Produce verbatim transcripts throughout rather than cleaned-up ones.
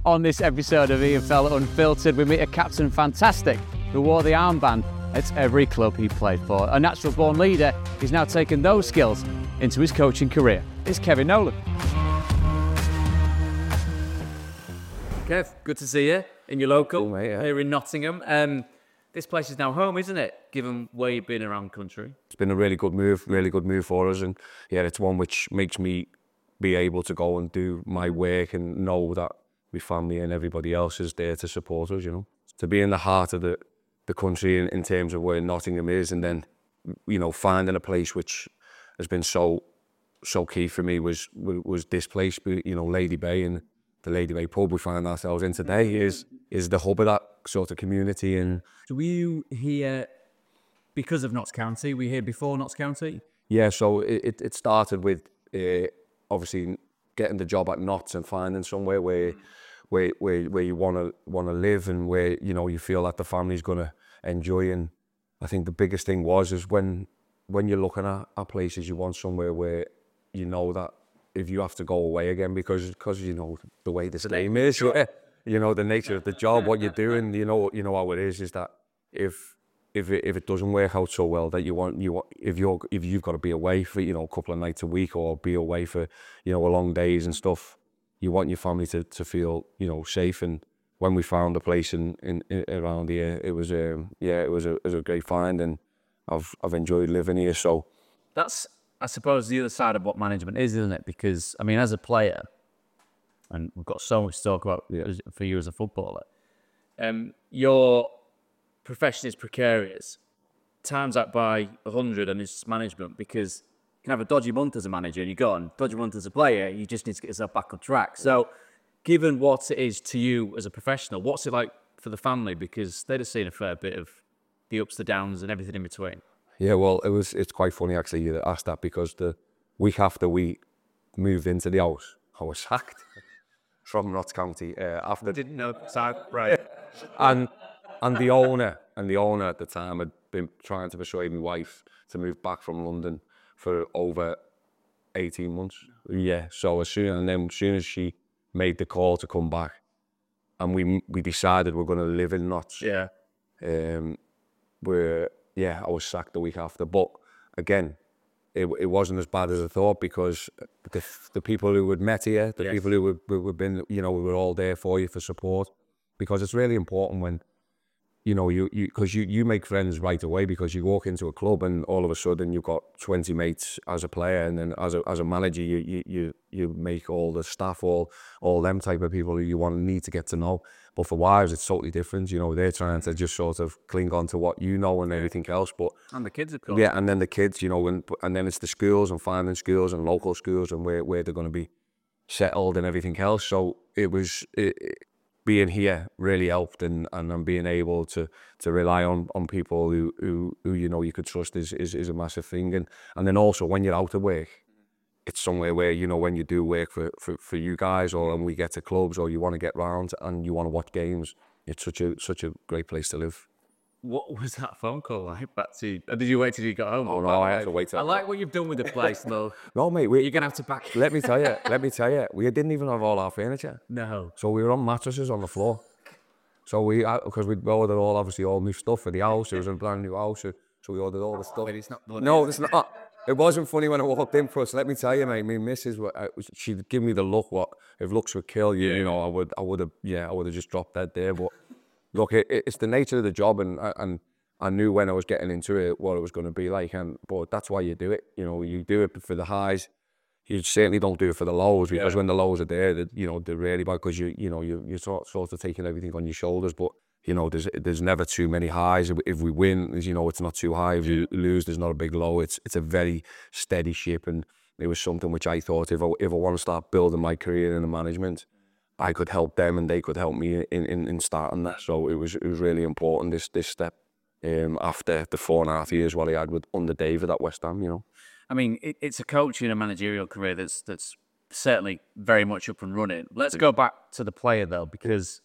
On this episode of E F L Unfiltered, we meet a captain fantastic who wore the armband at every club he played for. A natural-born leader, he's now taken those skills into his coaching career. It's Kevin Nolan. Kev, good to see you in your local, cool, mate, yeah. here in Nottingham. Um, this place is now home, isn't it? Given where you've been around country. It's been a really good move, really good move for us, and yeah, it's one which makes me be able to go and do my work and know that my family and everybody else is there to support us, you know. To be in the heart of the, the country in, in terms of where Nottingham is, and then, you know, finding a place which has been so so key for me was was this place, you know, Lady Bay, and the Lady Bay pub we find ourselves in today is is the hub of that sort of community. And so were you here because of Notts County? Were you here before Notts County? Yeah, so it, it started with uh, obviously getting the job at Notts and finding somewhere where where where, where you want to want to live, and where, you know, you feel that the family's going to enjoy. And I think the biggest thing was is when when you're looking at, at places, you want somewhere where you know that if you have to go away again, because because you know the way this game is, yeah, you know the nature of the job, what you're doing, you know you know how it is, is that if if it, if it doesn't work out so well, that you want you want, if you're if you've got to be away for, you know, a couple of nights a week, or be away for, you know, a long days and stuff, you want your family to, to feel, you know, safe. And when we found a place in, in, in around here, it was um yeah it was a it was a great find, and I've I've enjoyed living here. So that's, I suppose, the other side of what management is, isn't it? Because I mean, as a player, and we've got so much to talk about, yeah, for you as a footballer, um, your profession is precarious. Times that by a hundred, and it's management, because you can have a dodgy month as a manager and you're gone. Dodgy month as a player, you just need to get yourself back on track. So, given what it is to you as a professional, what's it like for the family? Because they'd have seen a fair bit of the ups, the downs, and everything in between. Yeah, well, it was. It's quite funny actually you asked that, because the week after we moved into the house, I was sacked from Notts County. Uh, after I didn't know that, right? and and the owner and the owner at the time had been trying to persuade my wife to move back from London for over eighteen months. Yeah, so as soon and then as soon as she made the call to come back, and we we decided we're going to live in Notts. Yeah. Um, we're yeah, I was sacked the week after, but again, it it wasn't as bad as I thought, because the the people who had met here, the Yes. people who were who had been, you know, we were all there for you for support, because it's really important when, you know, you you because you you make friends right away, because you walk into a club and all of a sudden you've got twenty mates as a player, and then as a as a manager you you you, you make all the staff, all all them type of people who you want to need to get to know. But for wives, it's totally different. You know, they're trying to just sort of cling on to what you know and everything else. But And the kids, of course. yeah, and then the kids, you know, and and then it's the schools, and finding schools and local schools, and where where they're going to be settled and everything else. So it was it, it, being here really helped, and and I'm being able to to rely on on people who who, who you know you could trust is, is is a massive thing. And and then also when you're out of work, it's somewhere where, you know, when you do work for for, for you guys, or when we get to clubs, or you want to get round and you want to watch games, it's such a such a great place to live. What was that phone call like back to? Did you wait till you got home? Oh no, I had to wait till I like what you've done with the place, though. No, mate, we, You're gonna have to back. let me tell you, let me tell you, we didn't even have all our furniture. No. So we were on mattresses on the floor. So we, because we'd ordered all, obviously, all new stuff for the house. It was a brand new house, so we ordered all the stuff. Wait, it's not funny. No, it's not. It wasn't funny when I walked in for us. Let me tell you, mate, my missus, she'd give me the look. What if looks would kill you? You know, I would, I would have, yeah, I would have just dropped dead there. But look, it, it's the nature of the job, and and I knew when I was getting into it what it was going to be like. And but that's why you do it. You know, you do it for the highs. You certainly don't do it for the lows, because yeah. when the lows are there, that, you know, they're really bad, because you you know you you're sort sort of taking everything on your shoulders. But you know, there's there's never too many highs. If we win, as you know, it's not too high. If you lose, there's not a big low. It's it's a very steady ship, and it was something which I thought, if I if I want to start building my career in the management, I could help them and they could help me in, in, in starting that. So it was it was really important, this this step. Um, after the four and a half years what I had with under David at West Ham, you know. I mean, it, it's a coaching and managerial career that's that's certainly very much up and running. Let's go back to the player though, because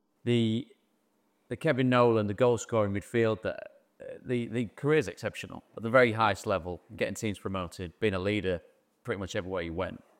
the the Kevin Nolan, the goal scoring midfielder, the the career is exceptional at the very highest level, getting teams promoted, being a leader pretty much everywhere you went.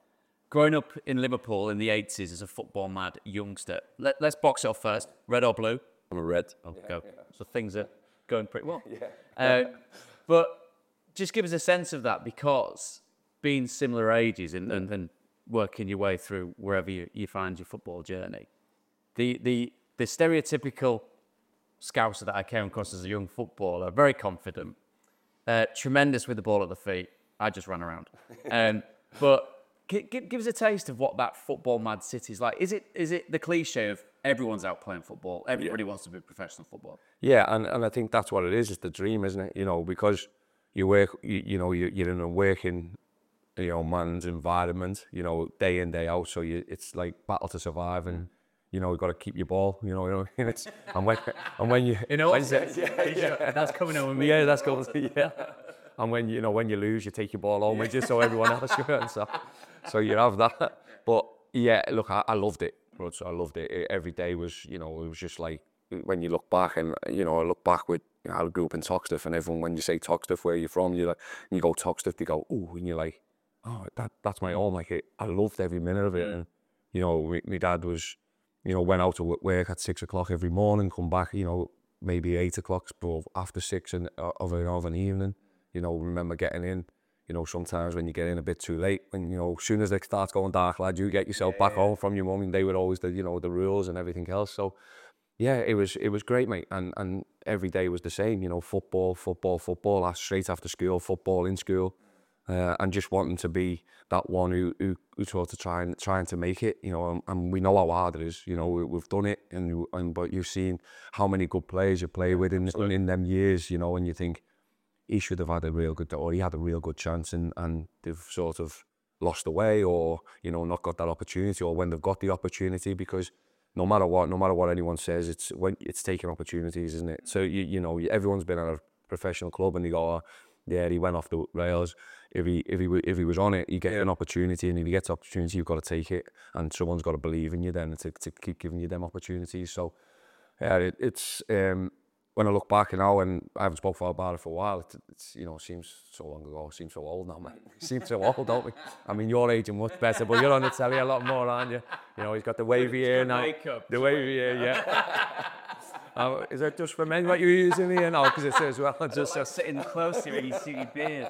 growing up in Liverpool in the eighties as a football mad youngster, let, let's box it off first. Red or blue? I'm a red. Okay. Yeah, yeah. So things are going pretty well. Yeah. Uh, but just give us a sense of that, because being similar ages and, and then working your way through wherever you, you find your football journey, the the the stereotypical Scouser that I came across as a young footballer, very confident, uh, tremendous with the ball at the feet. I just ran around. Um, but give, give us a taste of what that football mad city is like. Is it is it the cliche of everyone's out playing football, everybody yeah. wants to be professional football? Yeah, and, and I think that's what it is. It's the dream, isn't it? You know, because you work, you, you know, you, you're in a working, you know, man's environment, you know, day in, day out. So you, it's like battle to survive, and you know, you've got to keep your ball. You know, you know, it's and when and when you, you know, when, yeah, yeah, that's coming over me. Yeah, that's coming. Yeah, and when you know when you lose, you take your ball home with you, so everyone else and stuff. So you have that. But yeah, look, I, I loved it. So I loved it. Every day was, you know, it was just like when you look back, and you know, I look back with, you know, I grew up in Toxteth, and everyone, when you say Toxteth, where you're from, you like, and you go Toxteth, they go, ooh, and you're like, oh, that that's my home. Like it, I loved every minute of it. And you know, my, my dad was, you know, went out to work at six o'clock every morning, come back, you know, maybe eight o'clock, but after six and of, a, of an evening, you know, remember getting in. You know, sometimes when you get in a bit too late, when, you know, as soon as it starts going dark, lad, you get yourself yeah, back yeah. home from your mum, and they were always the, you know, the rules and everything else. So, yeah, it was it was great, mate. And and every day was the same, you know, football, football, football, straight after school, football in school, uh, and just wanting to be that one who who, who sort of trying trying to make it, you know. And, and we know how hard it is, you know. We, we've done it, and and but you've seen how many good players you play with in in, in them years, you know, and you think, he should have had a real good, or he had a real good chance, and, and they've sort of lost the way, or, you know, not got that opportunity, or when they've got the opportunity, because no matter what, no matter what anyone says, it's when it's taking opportunities, isn't it? So, you, you know, everyone's been at a professional club and they go, oh, yeah, he went off the rails. If he, if he, if he was on it, he get yeah. an opportunity, and if he gets opportunity, you've got to take it, and someone's got to believe in you then to, to keep giving you them opportunities. So, yeah, it, it's, um, when I look back now, and I haven't spoken about it for a while, it, it's, you know, seems so long ago, it seems so old now, man. It seems so old, don't we? I mean, you're aging much better, but you're on the telly a lot more, aren't you? You know, he's got the wavy hair now. Makeup. The wavy hair, yeah. uh, is that just for men what you're using here now? Because it says, well, just like sitting close to you and you see your beard.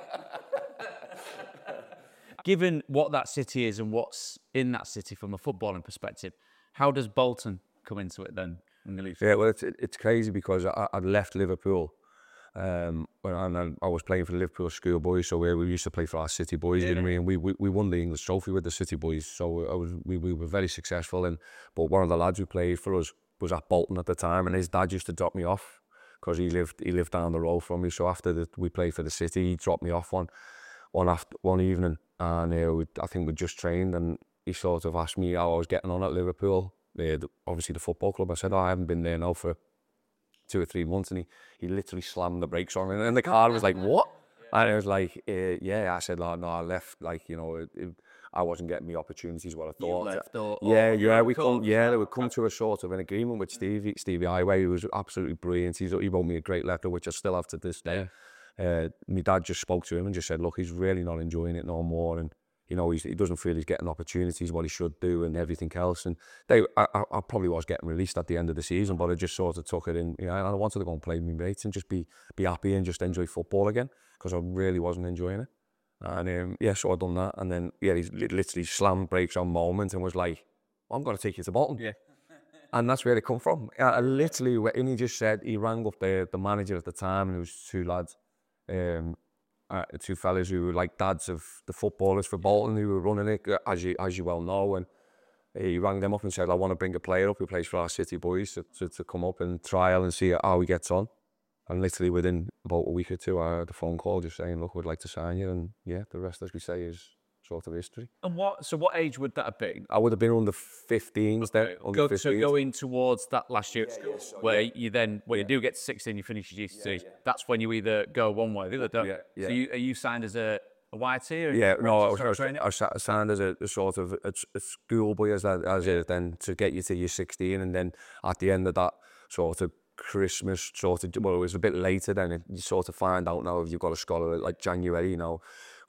Given what that city is and what's in that city from a footballing perspective, how does Bolton come into it then? Yeah, well, it's it's crazy, because I I'd left Liverpool, um, when I, I was playing for the Liverpool schoolboys, so we we used to play for our city boys, yeah. you know what I mean? And we, we we won the English trophy with the city boys, so I was we we were very successful. And but one of the lads who played for us was at Bolton at the time, and his dad used to drop me off, because he lived he lived down the road from me. So after the, we played for the city, he dropped me off one one after one evening, and uh, we, I think we just trained, and he sort of asked me how I was getting on at Liverpool. Uh, the, obviously the football club. I said, oh, I haven't been there now for two or three months, and he, he literally slammed the brakes on, and in the car was like, what? And I was like, uh, yeah. I said, oh, no, I left, like, you know, it, it, I wasn't getting the opportunities what I thought. You left, or, yeah, or yeah, we come, yeah, we come to a sort of an agreement with Stevie, Stevie Highway, who was absolutely brilliant. He's, he wrote me a great letter, which I still have to this day. Uh, my dad just spoke to him and just said, look, he's really not enjoying it no more, and you know, he's, he doesn't feel he's getting opportunities, what he should do, and everything else. And they, I, I probably was getting released at the end of the season, but I just sort of took it in. You know, I wanted to go and play with my mates and just be be happy and just enjoy football again, because I really wasn't enjoying it. And um, yeah, so I done that, and then yeah, he literally slammed brakes on moment and was like, well, "I'm going to take you to Bolton." Yeah. And that's where it come from. I, I literally, and he just said, he rang up the the manager at the time, and it was two lads. Um, Uh, two fellas who were like dads of the footballers for Bolton, who were running it, as you as you well know. And he rang them up and said, I want to bring a player up who plays for our city boys to, to, to come up and trial and see how he gets on. And literally within about a week or two, I had a phone call just saying, look, we'd like to sign you. And yeah, the rest, as we say, is sort of history. And what, so what age would that have been? I would have been under fifteens then. Under Go, fifteens. So going towards that last year at yeah, school, yeah, so, where yeah. you then, when yeah. you do get to sixteen, you finish your G C S E, yeah, yeah. that's when you either go one way or the other, don't yeah, yeah. So you, are you signed as a, a Y T? Or yeah, no, I was, I was, I was signed as a, a sort of a, a schoolboy, as, as it, then to get you to your sixteen, and then at the end of that sort of Christmas, sort of, well, it was a bit later then, you sort of find out now if you've got a scholar like January, you know,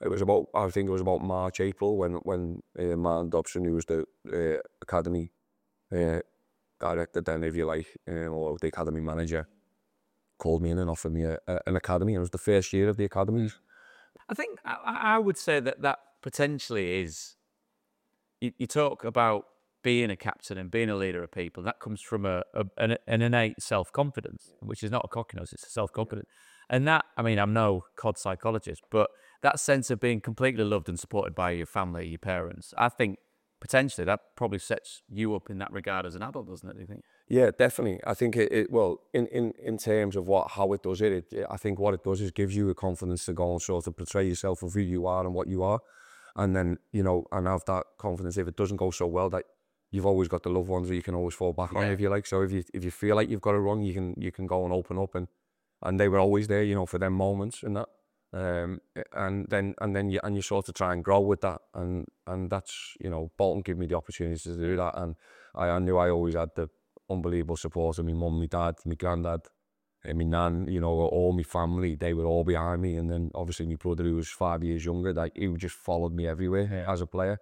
it was about, I think it was about March, April, when when uh, Martin Dobson, who was the uh, academy uh, director then, if you like, um, or the academy manager, called me in and offered me a, a, an academy. And it was the first year of the academies. I think I, I would say that that potentially is, you, you talk about being a captain and being a leader of people, that comes from a, a an, an innate self-confidence, which is not a cockiness, it's a self-confidence. And that, I mean, I'm no C O D psychologist, but that sense of being completely loved and supported by your family, your parents, I think potentially that probably sets you up in that regard as an adult, doesn't it, do you think? Yeah, definitely. I think it, it well, in, in, in terms of what how it does it, it, it, I think what it does is gives you a confidence to go and sort of portray yourself of who you are and what you are. And then, you know, and have that confidence if it doesn't go so well, that you've always got the loved ones that you can always fall back yeah. on, if you like. So if you if you feel like you've got it wrong, you can you can go and open up, and and they were always there, you know, for them moments and that. Um, and then and then you and you sort of try and grow with that, and and that's, you know, Bolton gave me the opportunity to do that, and I, I knew I always had the unbelievable support of my mum, my dad, my granddad, and my nan, you know, all my family. They were all behind me, and then obviously my brother, who was five years younger, like, he just followed me everywhere yeah. as a player.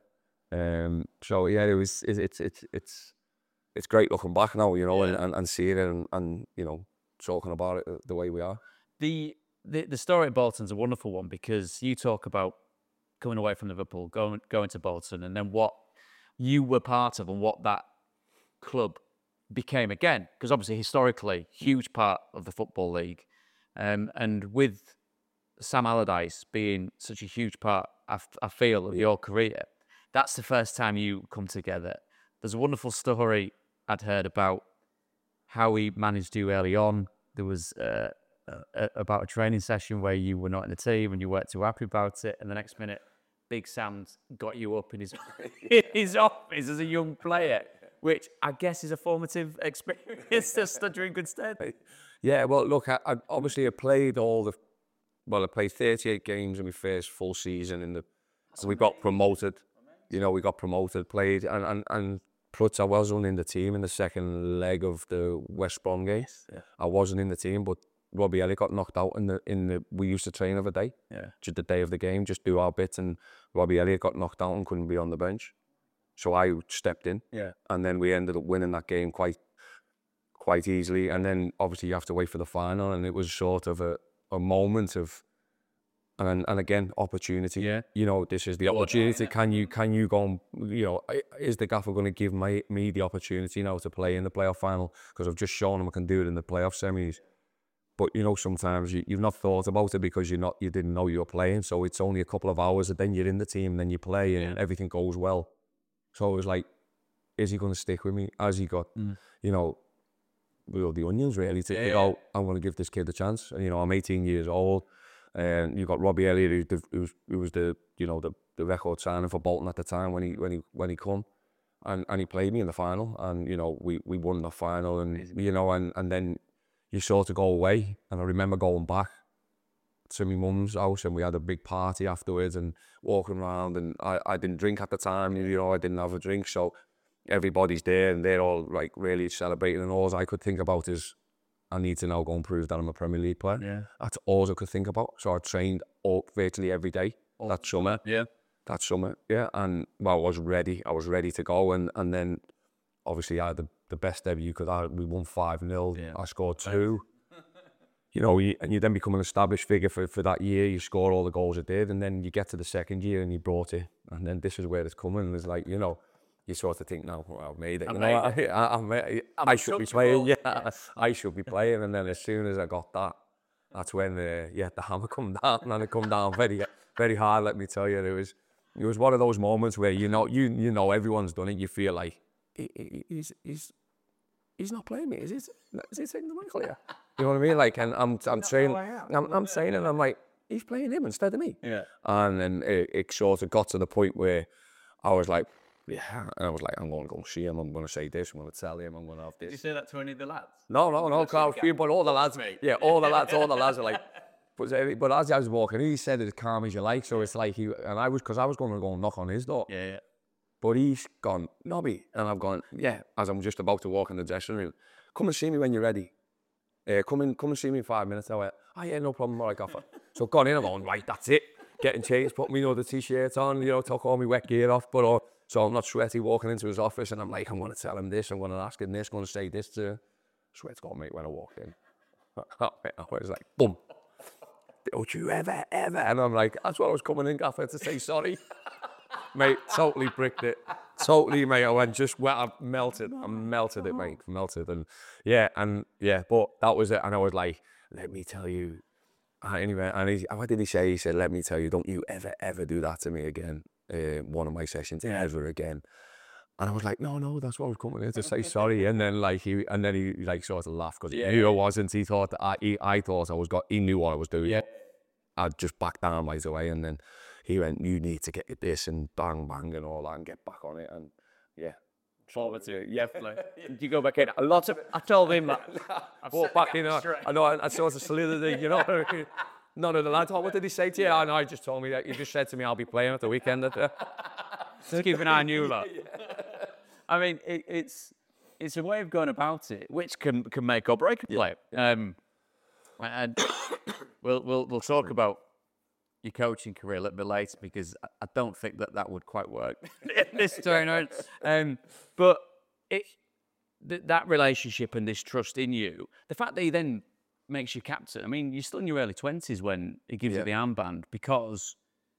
Um, so yeah, it was it, it's it's it's it's great looking back now, you know, yeah. and, and and seeing it and, and you know, talking about it the way we are. The The, the story at Bolton's a wonderful one, because you talk about coming away from Liverpool, going going to Bolton, and then what you were part of and what that club became again. Because obviously, historically, huge part of the Football League, um, and with Sam Allardyce being such a huge part, I, I feel, of yeah. your career, that's the first time you come together. There's a wonderful story I'd heard about how he managed you early on. There was Uh, Uh, about a training session where you were not in the team and you weren't too happy about it, and the next minute Big Sam's got you up in his in his office as a young player, which I guess is a formative experience to stood you in good stead. Yeah, well, look, I, I obviously I played all the well I played thirty-eight games in my first full season in the and we got promoted. You know, we got promoted, played, and and and Prutz, I wasn't in the team in the second leg of the West Brom game. Yeah. I wasn't in the team, but Robbie Elliott got knocked out in the in the. We used to train every day, yeah, just the day of the game, just do our bit, and Robbie Elliott got knocked out and couldn't be on the bench, so I stepped in, yeah, and then we ended up winning that game quite, quite easily. And then obviously you have to wait for the final, and it was sort of a, a moment of, and and again opportunity. Yeah, you know, this is the opportunity. Can you can you go and, you know, is the gaffer going to give my, me the opportunity now to play in the playoff final, because I've just shown him I can do it in the playoff semis. But, you know, sometimes you, you've not thought about it because you're not, you didn't know you were playing. So it's only a couple of hours and then you're in the team and then you play and yeah. everything goes well. So it was like, is he going to stick with me? Has he got, mm. you know, well, the onions really to, yeah, you know, I'm going to give this kid a chance. And, you know, I'm eighteen years old, and you've got Robbie Elliott, who, who, was, who was the, you know, the, the record signing for Bolton at the time when he when he when he come, and and he played me in the final, and, you know, we we won the final, and Amazing. you know, and and then you sort of go away. And I remember going back to my mum's house, and we had a big party afterwards and walking around, and I, I didn't drink at the time, you know, I didn't have a drink, so everybody's there and they're all like really celebrating, and all I could think about is, I need to now go and prove that I'm a Premier League player. Yeah. That's all I could think about. So I trained all, virtually every day oh. that summer. Yeah. That summer, yeah. And well, I was ready. I was ready to go, and and then obviously I had the, the best debut because I we won five nil. Yeah. I scored two. You know, you, and you then become an established figure for, for that year. You score all the goals you did, and then you get to the second year and you brought it. And then this is where it's coming. It's like, you know, you sort of think, no, well, I've made it. You know, I, I, I, I, I should be playing. Yeah, yeah, I should be playing. And then as soon as I got that, that's when the yeah the hammer come down, and it come down very very hard. Let me tell you, it was it was one of those moments where you know you you know everyone's done it. You feel like he, he, he's he's he's not playing me. Is he? Is he taking the mic here? You know what I mean? Like, and I'm I'm saying I'm I'm saying, and I'm like, he's playing him instead of me. Yeah. And then it, it sort of got to the point where I was like, yeah, and I was like, I'm going to go and see him, I'm going to say this, I'm going to tell him, I'm going to have this. Did you say that to any of the lads? No, no, no, Carl, but all the lads, mate. Yeah, all the lads, all the lads are like, but, but as I was walking in, he said it as calm as you like, so it's like, he, and I was, because I was going to go and knock on his door. Yeah, yeah. But he's gone, Nobby, and I've gone, yeah, as I'm just about to walk in the dressing room, come and see me when you're ready. Uh, come in, come and see me in five minutes. I went, oh yeah, no problem, all right, gaffer. So I've gone in, I'm going, right, that's it. getting changed, put me, you know, the t-shirt on, you know, took all my wet gear off, but uh, so I'm not sweaty walking into his office, and I'm like, I'm going to tell him this, I'm going to ask him this, I'm going to say this to him. Swear to God, mate, when I walked in, I was like, boom. Don't you ever, ever. And I'm like, that's what I was coming in, Gaffer, to say sorry. Mate, totally bricked it. Totally, mate. I went just, well, I melted. I melted it, mate. Melted. And yeah, and yeah, but that was it. And I was like, let me tell you. Uh, anyway, and he, what did he say? He said, let me tell you, don't you ever, ever do that to me again. Uh, one of my sessions, ever again. And I was like, no, no, that's what I was coming in to say sorry. And then like he, and then he like sort of laughed because he Yeah. knew I wasn't. He thought that I, he, I thought I was got. He knew what I was doing. Yeah. I'd just back down right away, and then he went, you need to get this and bang bang and all that and get back on it. And yeah, Forward to it, yeah. Did you go back in? A lot of. I told him that. I walked back in. I, I know. I, I sort of solidity, you know. None of the lads. Oh, what did he say to you? I know. He just told me that. He just said to me, I'll be playing at the weekend. At the... Just keep an eye on you, lot. I mean, it, it's it's a way of going about it, which can can make or break a player. Um, and we'll we'll we'll talk about your coaching career a little bit later, because I, I don't think that that would quite work in this tournament. Um, but it th- that relationship and this trust in you, the fact that he then makes you captain. I mean, you're still in your early twenties when he gives Yeah. you the armband, because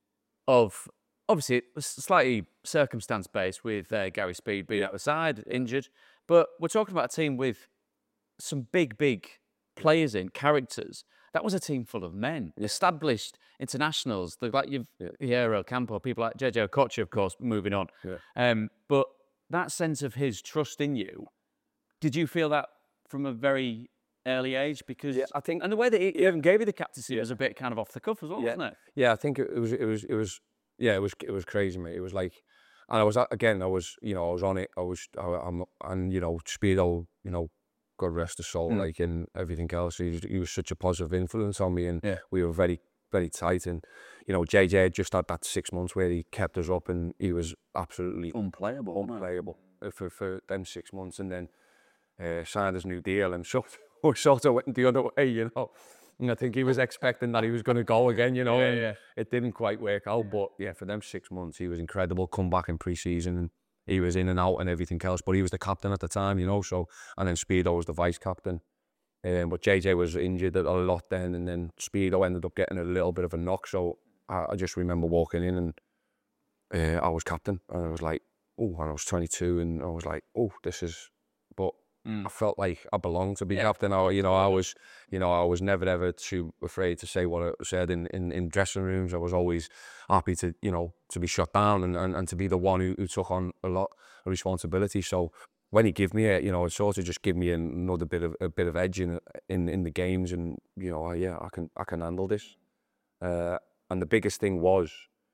of obviously it was slightly circumstance based with uh, Gary Speed being out the side, injured. But we're talking about a team with some big, big players in, characters. That was a team full of men, established internationals, the- like you've Yeah. Hierro Campo, people like J J Okocha, of course, moving on. Yeah. Um, but that sense of his trust in you, did you feel that from a very early age? Because Yeah, I think- and the way that he even gave you the captaincy was a bit kind of off the cuff as well, Yeah. wasn't it? Yeah, I think it, it was, it was, it was, yeah, it was, it was crazy, mate. It was like, and I was again, I was, you know, I was on it. I was, I, I'm, and you know, Speedo, you know, God rest his soul, Mm. like, and everything else. He was, he was such a positive influence on me, and Yeah. we were very, very tight. And you know, J J had just had that six months where he kept us up, and he was absolutely Unplayable. unplayable for for them six months, and then uh, signed his new deal, and so we sort of went the other way, you know. And I think he was expecting that he was going to go again, you know, Yeah, and yeah. it didn't quite work out. But yeah, for them six months, he was incredible. Come back in pre-season, and he was in and out and everything else. But he was the captain at the time, you know. So and then Speedo was the vice captain. Um, but J J was injured a lot then, and then Speedo ended up getting a little bit of a knock. So I, I just remember walking in, and uh, I was captain, and I was like, oh, and I was twenty-two, and I was like, oh, this is, but Mm. I felt like I belonged to be Yeah. captain. I, you know, I was, you know, I was never ever too afraid to say what I said in, in, in dressing rooms. I was always happy to, you know, to be shut down and, and, and to be the one who, who took on a lot of responsibility. So when he gave me it, you know, it sort of just gave me another bit of a bit of edge in in, in the games, and you know, I, yeah, I can I can handle this. Uh, and the biggest thing was,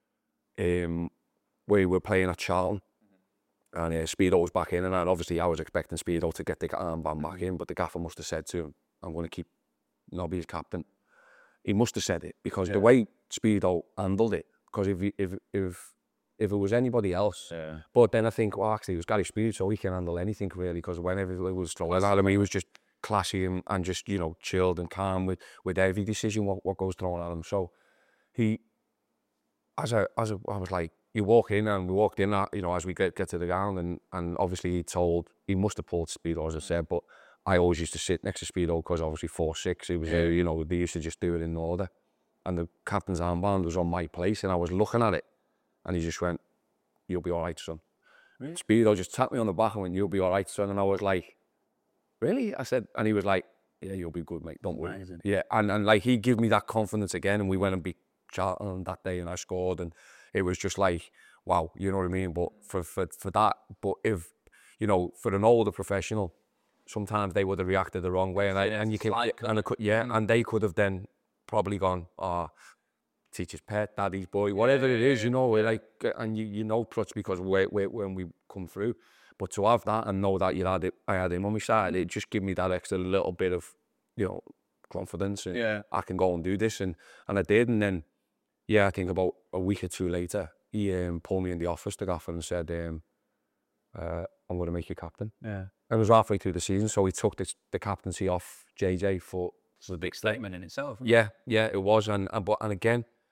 um, we were playing at Charlton. And uh, Speedo was back in, and obviously I was expecting Speedo to get the armband back in, but the gaffer must have said to him, I'm going to keep Nobby as captain. He must have said it, because Yeah. the way Speedo handled it, because if, he, if if if it was anybody else, Yeah. but then I think, well, actually, it was Gary Speed, so he can handle anything, really, because whenever it was thrown at him, he was just classy and, and just, you know, chilled and calm with, with every decision, what, what goes thrown at him. So he, as I, as I, I was like, you walk in, and we walked in, uh, you know, as we get, get to the ground, and, and obviously he told, he must have pulled Speedo, as I said, but I always used to sit next to Speedo, because obviously four six, he was, Yeah. uh, you know, they used to just do it in order. And the captain's armband was on my place, and I was looking at it, and he just went, you'll be all right, son. Really? Speedo just tapped me on the back and went, you'll be all right, son. And I was like, really? I said, and he was like, yeah, you'll be good, mate, don't worry. Amazing. Yeah, and, and like, he gave me that confidence again, and we went and beat Charlton that day, and I scored, and it was just like, wow, you know what I mean? But for, for, for that, but if, you know, for an older professional, sometimes they would have reacted the wrong way, and I, Yeah, and you it's can, like- and I could, yeah, Mm. and they could have then probably gone, ah, oh, teacher's pet, daddy's boy, whatever it is, you know, we're like, and you, you know, Prutz, because we we when we come through, but to have that and know that you had it, I had him on my side, it just gave me that extra little bit of, you know, confidence, and Yeah. I can go and do this, and and I did, and then, yeah, I think about a week or two later, he um, pulled me in the office, the gaffer, and said, um, uh, I'm going to make you captain. Yeah. And it was halfway through the season, so he took this, the captaincy off J J for, It's a big statement in itself. Isn't it? yeah, yeah, it was, and, and but and again,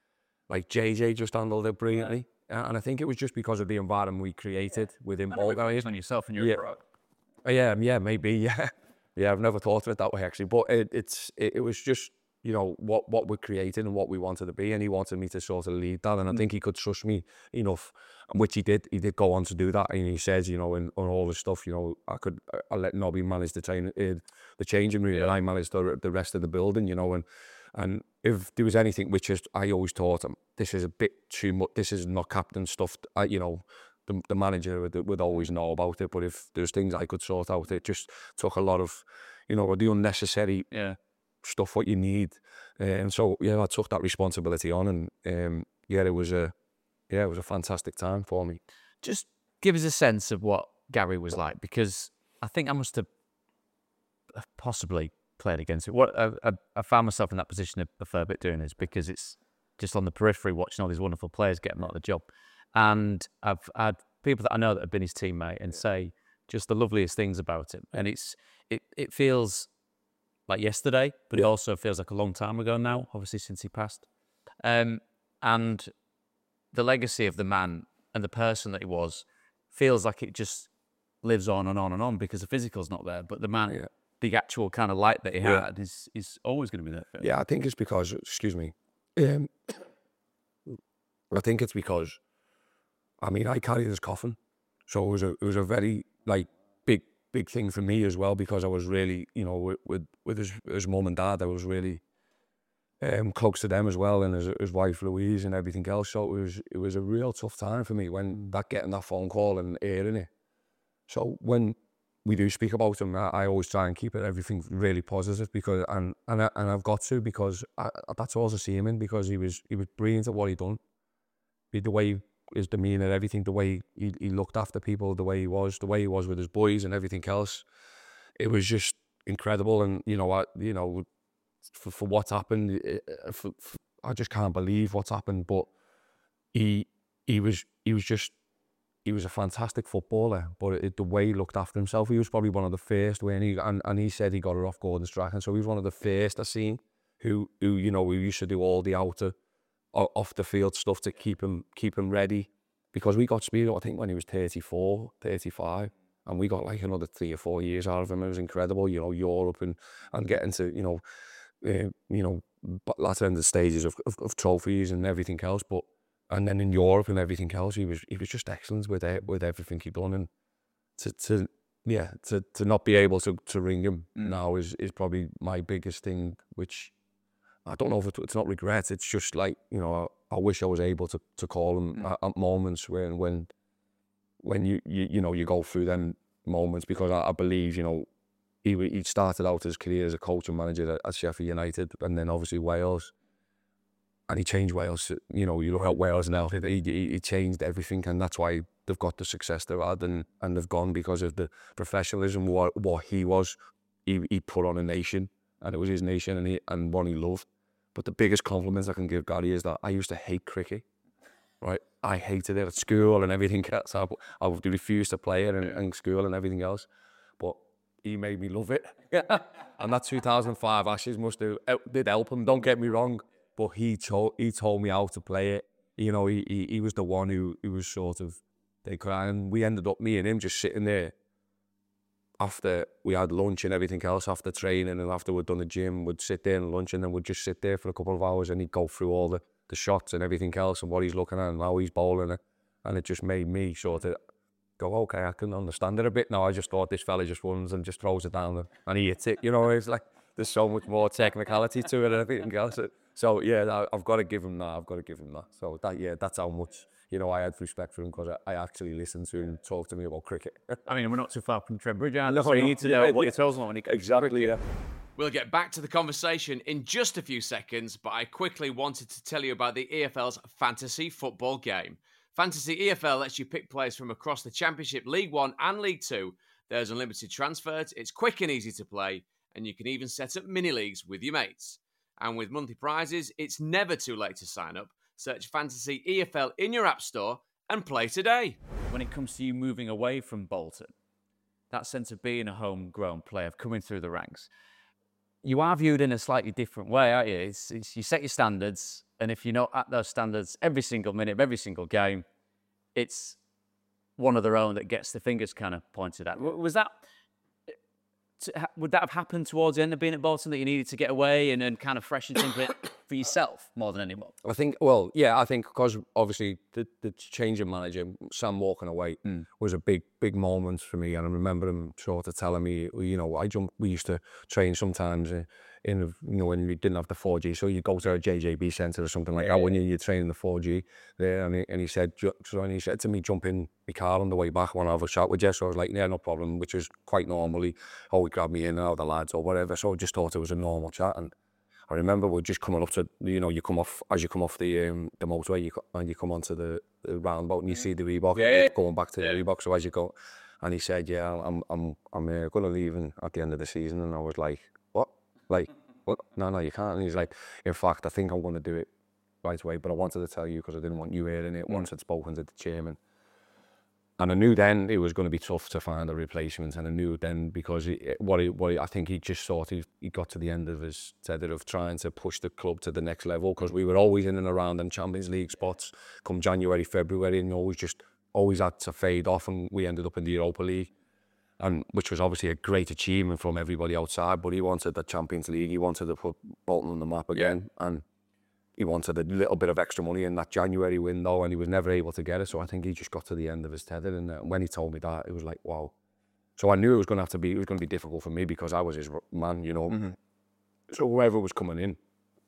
like J J just handled it brilliantly. Uh, and I think it was just because of the environment we created within Bulgaria. On yourself and your Yeah. pro. Uh, Yeah, yeah, maybe, yeah. Yeah, I've never thought of it that way, actually. But it, it's it, it was just, you know, what, what we're creating and what we wanted to be. And he wanted me to sort of lead that. And I think he could trust me enough, which he did. He did go on to do that. And he says, you know, in, on all the stuff, you know, I could, I let Nobby manage the, train, uh, the changing room, and I managed the, the rest of the building, you know. And and if there was anything which is, I always thought, um, this is a bit too much, this is not captain stuff, I, you know, the, the manager would, would always know about it. But if there's things I could sort out, it just took a lot of, you know, the unnecessary Yeah. stuff what you need. And so, yeah, I took that responsibility on. And, um, yeah, it was a, yeah, it was a fantastic time for me. Just give us a sense of what Gary was like, because I think I must have possibly played against it. What I, I, I found myself in that position a, a fair bit doing this, because it's just on the periphery watching all these wonderful players getting out of the job. And I've had people that I know that have been his teammate and say just the loveliest things about him. And it's it, it feels like yesterday, but it also feels like a long time ago now, obviously since he passed. Um, and the legacy of the man and the person that he was feels like it just lives on and on and on, because the physical's not there, but the man, Yeah. the actual kind of light that he Yeah. had is is always going to be there. For him. Yeah, I think it's because, excuse me, um, I think it's because, I mean, I carried his coffin, so it was a it was a very like big big thing for me as well, because I was really, you know, with with, with his his mum and dad, I was really um, close to them as well, and his his wife Louise and everything else. So it was it was a real tough time for me when that getting that phone call and hearing it. So when we do speak about him, I, I always try and keep it everything really positive, because and and I, and I've got to, because I, that's all I see him in, because he was he was brilliant at what he done. The way his demeanour, everything, the way he, he looked after people, the way he was, the way he was with his boys and everything else, it was just incredible. And you know, I you know, for, for what's happened, it, for, for, I just can't believe what's happened. But he he was he was just he was a fantastic footballer. But it, the way he looked after himself, he was probably one of the first when he and, and he said he got it off Gordon Strachan, so he was one of the first I seen who who you know, who used to do all the outer off the field stuff to keep him keep him ready, because we got Speedo I think when he was thirty-four, thirty-five, and we got like another three or four years out of him. It was incredible, you know, Europe and and getting to, you know, uh, you know, latter end of stages of, of, of trophies and everything else. But and then in Europe and everything else, he was he was just excellent with it, with everything he'd done. And to to yeah to to not be able to to ring him mm. now is is probably my biggest thing, which I don't know if it, it's not regret. It's just like, you know, I, I wish I was able to to call him mm. at, at moments when when when you, you you know you go through them moments, because I, I believe, you know, he he started out his career as a coach and manager at, at Sheffield United, and then obviously Wales, and he changed Wales. You know, you look at Wales now, he, he, he changed everything, and that's why they've got the success they've had, and, and they've gone because of the professionalism, what what he was. He, he put on a nation, and it was his nation, and he, and one he loved. But the biggest compliments I can give Gary is that I used to hate cricket, right? I hated it at school and everything else. I, I would refuse to play it in, in school and everything else. But he made me love it. And that two thousand five Ashes must have did help him, don't get me wrong. But he told he told me how to play it. You know, he he, he was the one who, who was sort of, they cried, and we ended up, me and him, just sitting there after we had lunch and everything else, after training and after we'd done the gym, we'd sit there and lunch, and then we'd just sit there for a couple of hours, and he'd go through all the, the shots and everything else and what he's looking at and how he's bowling it. And it just made me sort of go, okay, I can understand it a bit now. I just thought this fella just runs and just throws it down and he hits it. You know, it's like there's so much more technicality to it and everything else. So yeah, I've got to give him that. I've got to give him that. So that yeah, that's how much, you know, I had respect for him, because I, I actually listened to him talk to me about cricket. I mean, we're not too far from Trent Bridge, are we? No, So you no, need to know yeah, what yeah. he tells them when he Exactly, yeah. We'll get back to the conversation in just a few seconds, but I quickly wanted to tell you about the E F L's fantasy football game. Fantasy E F L lets you pick players from across the Championship, League One and League Two. There's unlimited transfers, it's quick and easy to play, and you can even set up mini-leagues with your mates. And with monthly prizes, it's never too late to sign up. Search Fantasy E F L in your app store and play today. When it comes to you moving away from Bolton, that sense of being a homegrown player, of coming through the ranks, you are viewed in a slightly different way, aren't you? It's, it's you set your standards, and if you're not at those standards every single minute of every single game, it's one of their own that gets the fingers kind of pointed at. Was that, would that have happened towards the end of being at Bolton, that you needed to get away and, and kind of freshen things a bit for yourself more than anyone? I think, well, yeah, I think because obviously the, the change in manager, Sam walking away, mm. was a big, big moment for me. And I remember him sort of telling me, you know, I jumped, we used to train sometimes in, in you know, when we didn't have the four G. So you go to a J J B centre or something like yeah, that when you, you're training the four G there. And he, and he said, so and he said to me, jump in my car on the way back, want to have a chat with you. So I was like, yeah, no problem, which was quite normally, oh, he grabbed me in, or the lads or whatever. So I just thought it was a normal chat. And I remember we're just coming up to, you know, you come off, as you come off the um, the motorway, you, and you come onto the, the roundabout and you see the Reebok, yeah, yeah. going back to yeah. the Reebok. So as you go, and he said, yeah, I'm I'm I'm uh, going to leave in, at the end of the season. And I was like, what? Like, what? No, no, you can't. And he's like, in fact, I think I'm going to do it right away, but I wanted to tell you because I didn't want you hearing it. Mm. Once I'd spoken to the chairman. And I knew then it was going to be tough to find a replacement, and I knew then because he, what, he, what he, I think he just thought he, he got to the end of his tether of trying to push the club to the next level, because we were always in and around them Champions League spots come January, February, and always just always had to fade off, and we ended up in the Europa League, and which was obviously a great achievement from everybody outside. But he wanted the Champions League, he wanted to put Bolton on the map again, yeah. and he wanted a little bit of extra money in that January window, and he was never able to get it. So I think he just got to the end of his tether. And uh, when he told me that, it was like, wow. So I knew it was going to have to be, it was going to be difficult for me because I was his man, you know. Mm-hmm. So whoever was coming in,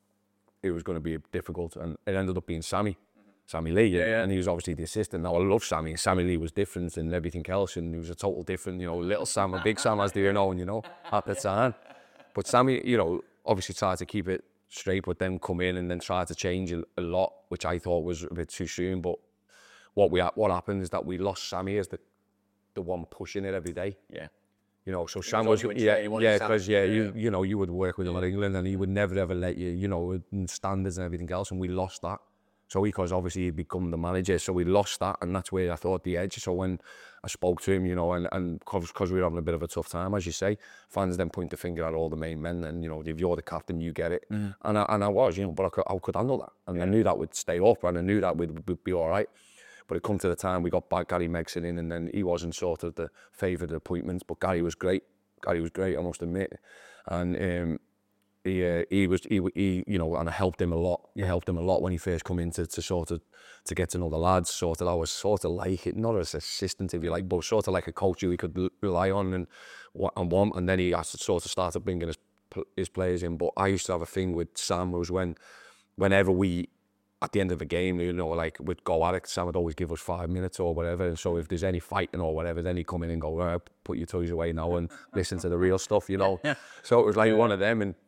it was going to be difficult. And it ended up being Sammy, Sammy Lee. Yeah, yeah. And he was obviously the assistant. Now I love Sammy. Sammy Lee was different than everything else. And he was a total different, you know, little Sam and big Sam, as they know, you know, at the time. But Sammy, you know, obviously tried to keep it straight, but then come in and then try to change a, a lot, which I thought was a bit too soon. But what we what happened is that we lost Sammy as the the one pushing it every day. Yeah, you know. So Sam was yeah yeah because yeah, yeah you you know you would work with him at England, and he would never ever let you you know in standards and everything else, and we lost that. So because obviously he'd become the manager, so we lost that, and that's where I thought the edge. So when I spoke to him, you know, and and because we were having a bit of a tough time, as you say, fans then point the finger at all the main men, and you know, if you're the captain, you get it. Mm. And I and I was, you know, but I could, I could handle that, and yeah. I knew that would stay up, and I knew that would would be all right. But it come to the time we got back Gary Megson in, and then he wasn't sort of the favoured appointment, but Gary was great. Gary was great, I must admit, and. Um, He, uh, he was, he, he, you know, and I helped him a lot. You helped him a lot when he first come in to, to sort of, to get to know the lads. Sort of, I was sort of like it, not as assistant if you like, but sort of like a coach who he could rely on and and want. And then he has to sort of started bringing his his players in. But I used to have a thing with Sam was when, whenever we, at the end of a game, you know, like we'd go at it, Sam would always give us five minutes or whatever. And so if there's any fighting or whatever, then he'd come in and go, right, put your toys away now and listen to the real stuff, you know. So it was like one of them. And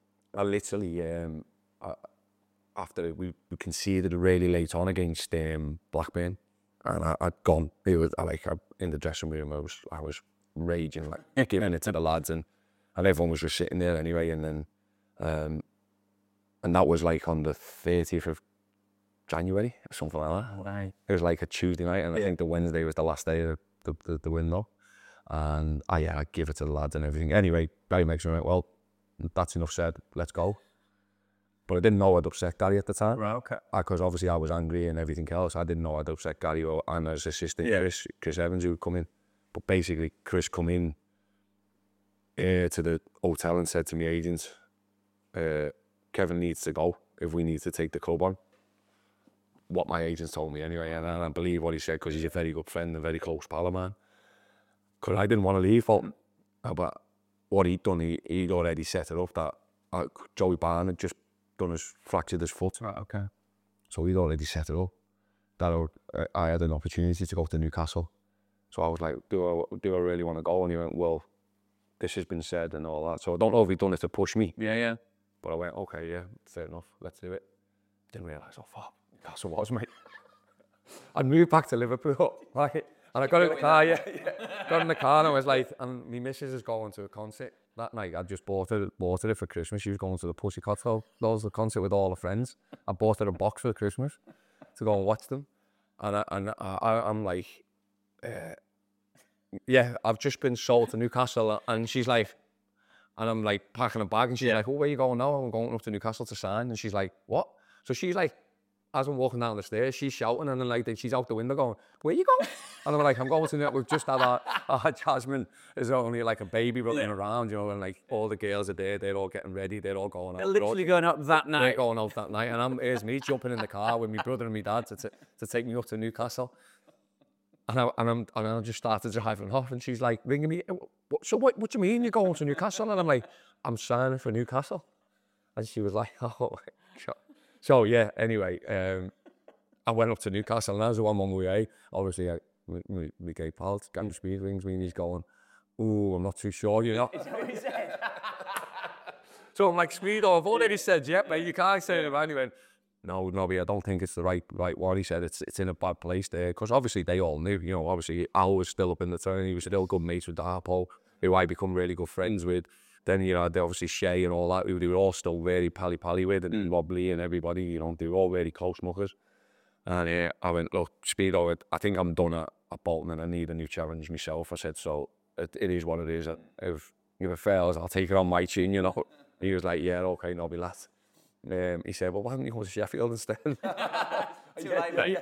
I literally, um, I, after we, we conceded really late on against um, Blackburn, and I, I'd gone. It was I, like I, in the dressing room. I was I was raging, like giving it to the lads, and, and everyone was just sitting there anyway. And then, um, and that was like on the thirtieth of January or something like that. Right. It was like a Tuesday night, and yeah. I think the Wednesday was the last day of the the, the window. And I yeah, I give it to the lads and everything. Anyway, Barry makes me like, well. That's enough said, let's go. But I didn't know I'd upset Gary at the time. Right, okay. Because obviously I was angry and everything else. I didn't know I'd upset Gary or and his assistant, yeah. Chris, Chris Evans, who would come in. But basically, Chris come in uh, to the hotel and said to my agent, uh, Kevin needs to go if we need to take the club on. What my agent told me anyway, and I believe what he said because he's a very good friend and very close pal of mine. Because I didn't want to leave Bolton. But what he'd done, he, he'd already set it up that uh, Joey Barn had just done his, fractured his foot. Right, okay. So he'd already set it up. That uh, I had an opportunity to go to Newcastle. So I was like, do I, do I really want to go? And he went, well, this has been said and all that. So I don't know if he'd done it to push me. Yeah, yeah. But I went, okay, yeah, fair enough, let's do it. Didn't realise how far Newcastle was, mate. I'd moved back to Liverpool, like it. And I got in the car, yeah, yeah. Got in the car and I was like, and my missus is going to a concert that night. I just bought her, bought her it for Christmas. She was going to the Pussycat Dolls, the concert with all her friends. I bought her a box for Christmas to go and watch them. And, I, and I, I'm like, uh, yeah, I've just been sold to Newcastle. And she's like, And I'm like packing a bag, and she's Yeah. like, "Oh, where you going now?" I'm going up to Newcastle to sign. And she's like, "What?" So she's like, as I'm walking down the stairs, she's shouting, and then like she's out the window going, "Where you going?" And I'm like, "I'm going to New We've just had our, our Jasmine is only like a baby running Yeah. around, you know, and like all the girls are there, they're all getting ready, they're all going out. They're literally going up that They're night. going out that night, and I'm here's me jumping in the car with my brother and my dad to t- to take me up to Newcastle. And I and I'm and I just started driving off, and she's like ringing me. What, so what? What do you mean you're going to Newcastle? And I'm like, I'm signing for Newcastle. And she was like, oh my God. So yeah. Anyway, um, I went up to Newcastle, and as I'm on my way, obviously, I, we, we, we gave pal, Gavin Speed rings me, and he's going, "Ooh, I'm not too sure, you know." So I'm like, "Speedo, I've already said, yeah, mate, you can't say it." And he went, "No, Nobby, I don't think it's the right right one." He said, it's it's in a bad place there. Because obviously they all knew, you know, obviously Al was still up in the turn. He was still good mates with Darpo, who I become really good friends with. Then, you know, they obviously Shay and all that, who they were all still very pally-pally with, and mm. Rob Lee and everybody, you know, they were all very close muckers. And uh, I went, "Look, Speedo, I think I'm done at, at Bolton and I need a new challenge myself." I said, "So it, it is what it is. If, if it fails, I'll take it on my chin, you know." He was like, "Yeah, okay, Nobby, lad." Um, he said, "Well, why don't you go to Sheffield instead?" Too late, mate.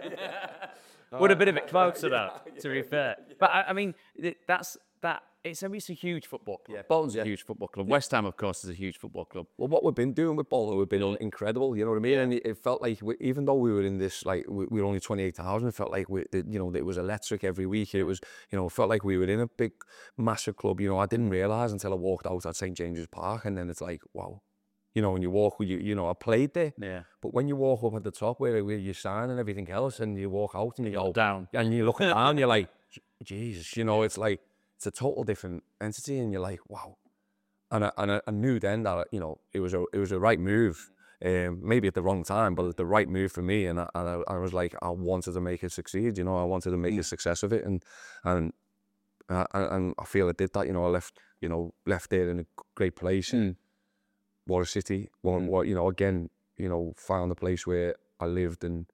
Would have been a bit close to that, to be fair. But I, I mean, that's that. It's a, it's a huge football club. Yeah. Bolton's Yeah. a huge football club. West Ham, of course, is a huge football club. Well, what we've been doing with Bolton, we've been incredible, you know what I mean? And it felt like, we, even though we were in this, like, we, we were only twenty-eight thousand, it felt like, we, you know, it was electric every week. It was, you know, it felt like we were in a big, massive club. You know, I didn't realise until I walked out at Saint James's Park, and then it's like, wow. You know, when you walk, you, you know, I played there. Yeah. But when you walk up at the top where, where you sign and everything else, and you walk out and you go down, and you look down, you're like, Jesus, you know, it's like, it's a total different entity, and you're like, wow. And I, and I, I knew then that, you know, it was a it was a right move, um, maybe at the wrong time, but the right move for me. And I, and I, I was like, I wanted to make it succeed, you know, I wanted to make mm. a success of it, and and uh, and I feel I did that. You know, I left, you know, left there in a great place. Mm. What a city! What, mm. what you know, again, you know, found a place where I lived and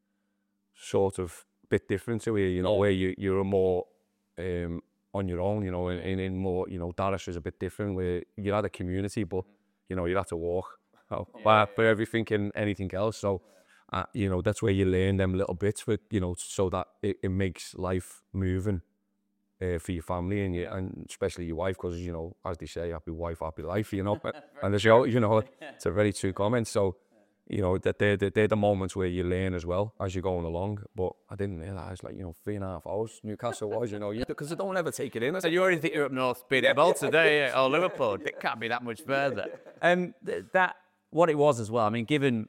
sort of a bit different to here, you know, yeah. where you you're a more um. on your own, you know, and in, in more, you know, Darras is a bit different where you had a community, but, you know, you had to walk oh, yeah, for, for everything and anything else. So, uh, you know, that's where you learn them little bits for, you know, so that it, it makes life moving uh, for your family and, you, and especially your wife, because, you know, as they say, happy wife, happy life, you know, and the show, you know, it's a very true comment. So, you know, that they're, they're the moments where you learn as well as you're going along. But I didn't realise, like, you know, three and a half hours Newcastle was, you know, because they don't ever take it in. So you already think you're up north, being at Bolton today, or Liverpool. It can't be that much further. Um, th- that, what it was as well, I mean, given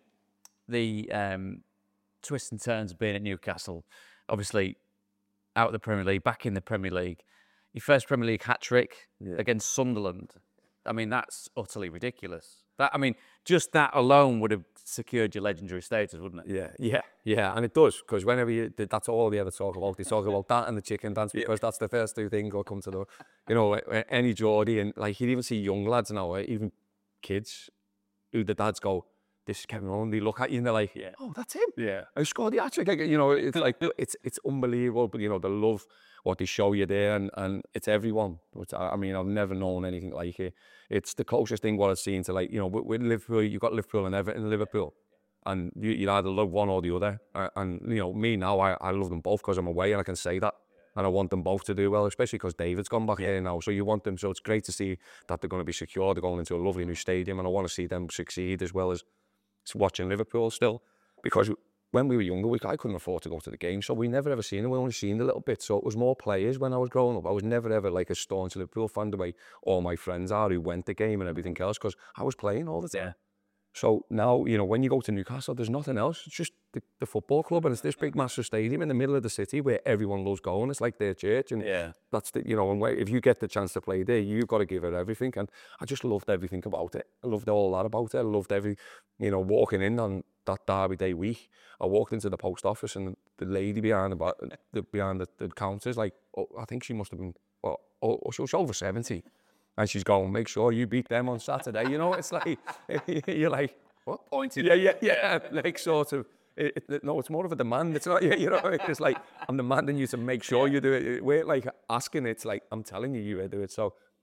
the um, twists and turns of being at Newcastle, obviously out of the Premier League, back in the Premier League, your first Premier League hat-trick yeah. against Sunderland. I mean, that's utterly ridiculous. That, I mean, just that alone would have secured your legendary status, wouldn't it? Yeah, yeah, yeah, and it does, because whenever you, that's all they ever talk about. They talk about that and the chicken dance, because yeah. that's the first two things that come to the, you know, any Geordie, and like you'd even see young lads now, even kids, who the dads go, "This is Kevin Nolan." They look at you and they're like, yeah. "Oh, that's him." Yeah, I scored the hat-trick. You know, it's like it's it's unbelievable, but you know, the love what they show you there, and, and it's everyone. Which I, I mean, I've never known anything like it. It's the closest thing what I've seen to, like, you know, with, with Liverpool, you've got Liverpool and Everton, Liverpool, and you, you either love one or the other. Uh, and you know, me now, I, I love them both because I'm away and I can say that, and I want them both to do well, especially because David's gone back here now. So you want them. So it's great to see that they're going to be secure. They're going into a lovely new stadium, and I want to see them succeed as well as watching Liverpool still, because when we were younger, we, I couldn't afford to go to the game, so we never ever seen it. We only seen a little bit, so it was more players when I was growing up. I was never ever like a staunch Liverpool fan the way all my friends are who went the game and everything else, because I was playing all the time. Yeah. So now, you know, when you go to Newcastle, there's nothing else. It's just the, the football club, and it's this big massive stadium in the middle of the city where everyone loves going. It's like their church, and yeah. that's the, you know, and if you get the chance to play there, you've got to give it everything. And I just loved everything about it. I loved all that about it. I loved every, you know, walking in on that Derby Day week. I walked into the post office, and the lady behind the, the behind the, the counters, like, oh, I think she must have been, oh, oh, she was over seventy. And she's going, "Make sure you beat them on Saturday." You know, it's like, you're like, what? Pointed. Yeah, yeah, yeah. Like, sort of, it, it, no, it's more of a demand. It's not, you know, it's like, I'm demanding you to make sure you do it. We're like asking, it's like, I'm telling you, you do it. So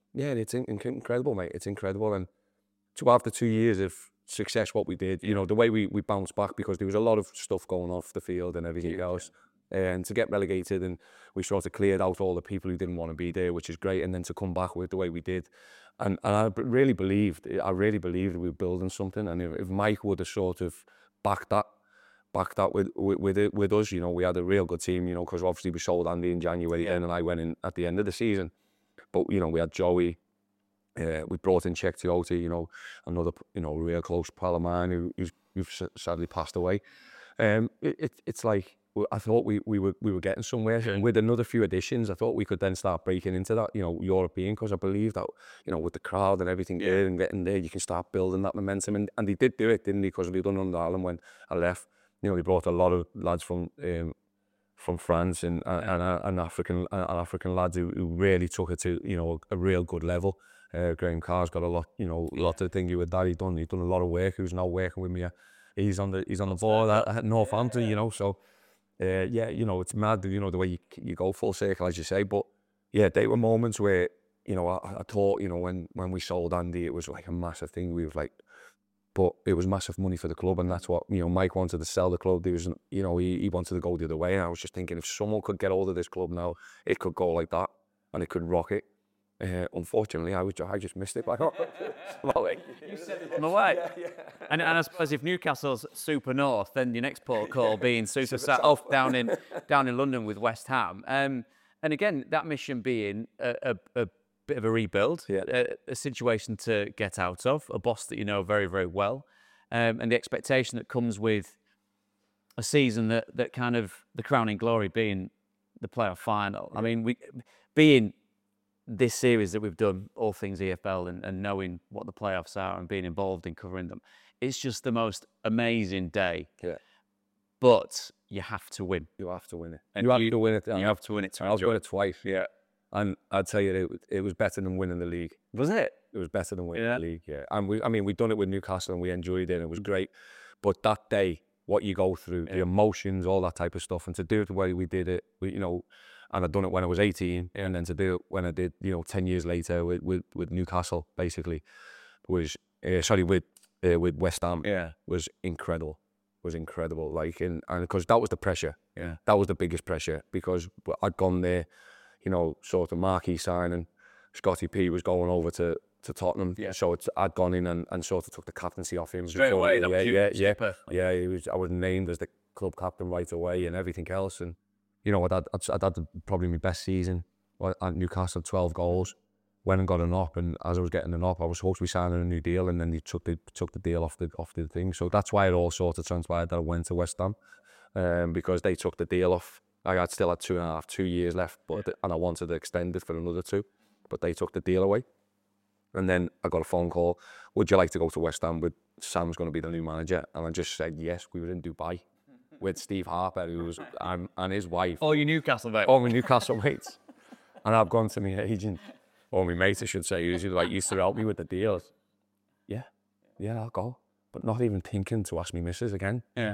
Yeah, it's in, incredible, mate. It's incredible. And to after two years of success, what we did, you know, the way we, we bounced back, because there was a lot of stuff going off the field and everything yeah, else. Yeah. And to get relegated, and we sort of cleared out all the people who didn't want to be there, which is great. And then to come back with the way we did. And, and I really believed, I really believed we were building something. And if, if Mike would have sort of backed that, backed that with, with, with, it, with us, you know, we had a real good team, you know, because obviously we sold Andy in January yeah. and I went in at the end of the season. But, you know, we had Joey. Uh, we brought in Cheick Tioté, you know, another, you know, real close pal of mine who, who's, who's sadly passed away. Um, it, it, it's like, I thought we, we were we were getting somewhere. And with another few additions, I thought we could then start breaking into that, you know, European, because I believe that, you know, with the crowd and everything yeah. there and getting there, you can start building that momentum. And, and they did do it, didn't they? Because they done under Ireland when I left. You know, they brought a lot of lads from um, from France and and, and, and African and African lads who, who really took it to, you know, a, a real good level. Uh, Graham Carr's got a lot, you know, a yeah. lot of things with that. He's done, he's done a lot of work. Who's now working with me? He's on the, he's on the board at, at Northampton, you know. So, uh, yeah, you know, it's mad, you know, the way you you go full circle, as you say. But yeah, there were moments where, you know, I, I thought, you know, when when we sold Andy, it was like a massive thing. We were like, but it was massive money for the club, and that's what, you know, Mike wanted to sell the club. There was, you know, he he wanted to go the other way, and I was just thinking, if someone could get hold of this club now, it could go like that, and it could rock it. Uh, unfortunately, I was I just missed it. But well, you said it on the way. Yeah, yeah. And, and I suppose if Newcastle's super north, then your next port call being super south down in down in London with West Ham. Um, and again, that mission being a, a, a bit of a rebuild, yeah. a, a situation to get out of, a boss that you know very very well, um, and the expectation that comes with a season that that kind of the crowning glory being the playoff final. Yeah. I mean, we being this series that we've done, all things E F L, and, and knowing what the playoffs are and being involved in covering them, it's just the most amazing day. Yeah. But you have to win. You have to win it. And you have you, to win it. You have to win it. I've got it twice. Yeah. And I'd tell you, it, it was better than winning the league. Was it? It was better than winning yeah. the league. Yeah. And we, I mean, we've done it with Newcastle and we enjoyed it and it was great. But that day, what you go through, yeah. the emotions, all that type of stuff, and to do it the way we did it, we, you know. And I'd done it when I was eighteen, yeah. and then to do it when I did, you know, ten years later with with, with Newcastle, basically, was uh, sorry with uh, with West Ham, yeah, was incredible, was incredible. Like, and and because that was the pressure, yeah, that was the biggest pressure, because I'd gone there, you know, sort of marquee signing. Scotty P was going over to to Tottenham, yeah. so it's, I'd gone in and, and sort of took the captaincy off him straight away. Yeah, that was yeah, yeah, yeah, yeah. He was, I was named as the club captain right away and everything else, and. You know, I'd had, I'd had probably my best season at Newcastle, twelve goals. Went and got an op, and as I was getting an op, I was supposed to be signing a new deal, and then they took the took the deal off the off the thing. So that's why it all sort of transpired that I went to West Ham, um, because they took the deal off. I had still had two and a half, two years left, but yeah. and I wanted to extend it for another two, but they took the deal away. And then I got a phone call. Would you like to go to West Ham? With Sam's going to be the new manager, and I just said yes. We were in Dubai with Steve Harper, who was um, and his wife. Oh, your Newcastle mate. Oh, my Newcastle mates. And I've gone to my agent, or my mate, I should say, who's like used to help me with the deals. Yeah, yeah, I'll go, but not even thinking to ask me missus again. Yeah.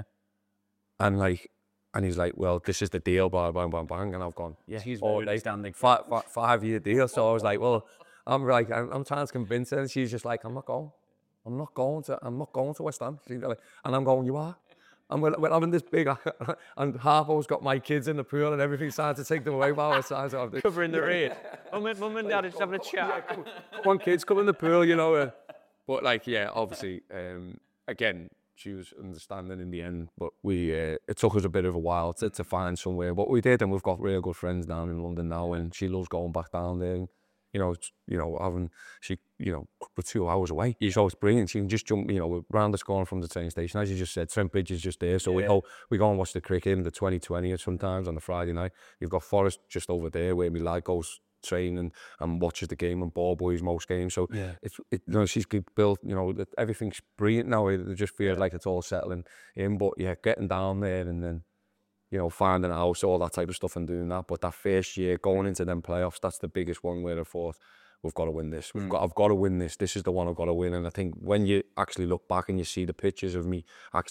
And like, and he's like, well, this is the deal, bang, bang, bang, bang, and I've gone, yeah, he's oh, very standing five, five, five year deal. So I was like, well, I'm like, I'm, I'm trying to convince her, and she's just like, I'm not going, I'm not going to, I'm not going to West Ham. She's like, and I'm going, you are. And we're, we're having this big, and Harpo's got my kids in the pool and everything, started to take them away while I started to covering the rear. Mum and, mum and dad are just having a chat. Yeah, come, come on, kids, come in the pool, you know. Uh, but like, yeah, obviously, um, again, she was understanding in the end, but we, uh, it took us a bit of a while to, to find somewhere. But we did, and we've got real good friends down in London now, and she loves going back down there. And, you know, you know, having she, you know, we're two hours away. So it's brilliant. She can just jump, you know, round the corner from the train station. As you just said, Trent Bridge is just there. So yeah. we go, we go and watch the cricket in the twenty twenty sometimes on the Friday night. You've got Forest just over there where my lad goes train and, and watches the game, and ball boys most games. So yeah. it's, it, you know, she's built, you know, that everything's brilliant now. It just feels yeah. like it's all settling in. But yeah, getting down there and then, you know, finding a house, all that type of stuff and doing that. But that first year, going into them playoffs, that's the biggest one where I thought, we've got to win this. We've mm. got, I've got to win this. This is the one I've got to win. And I think when you actually look back and you see the pictures of me actually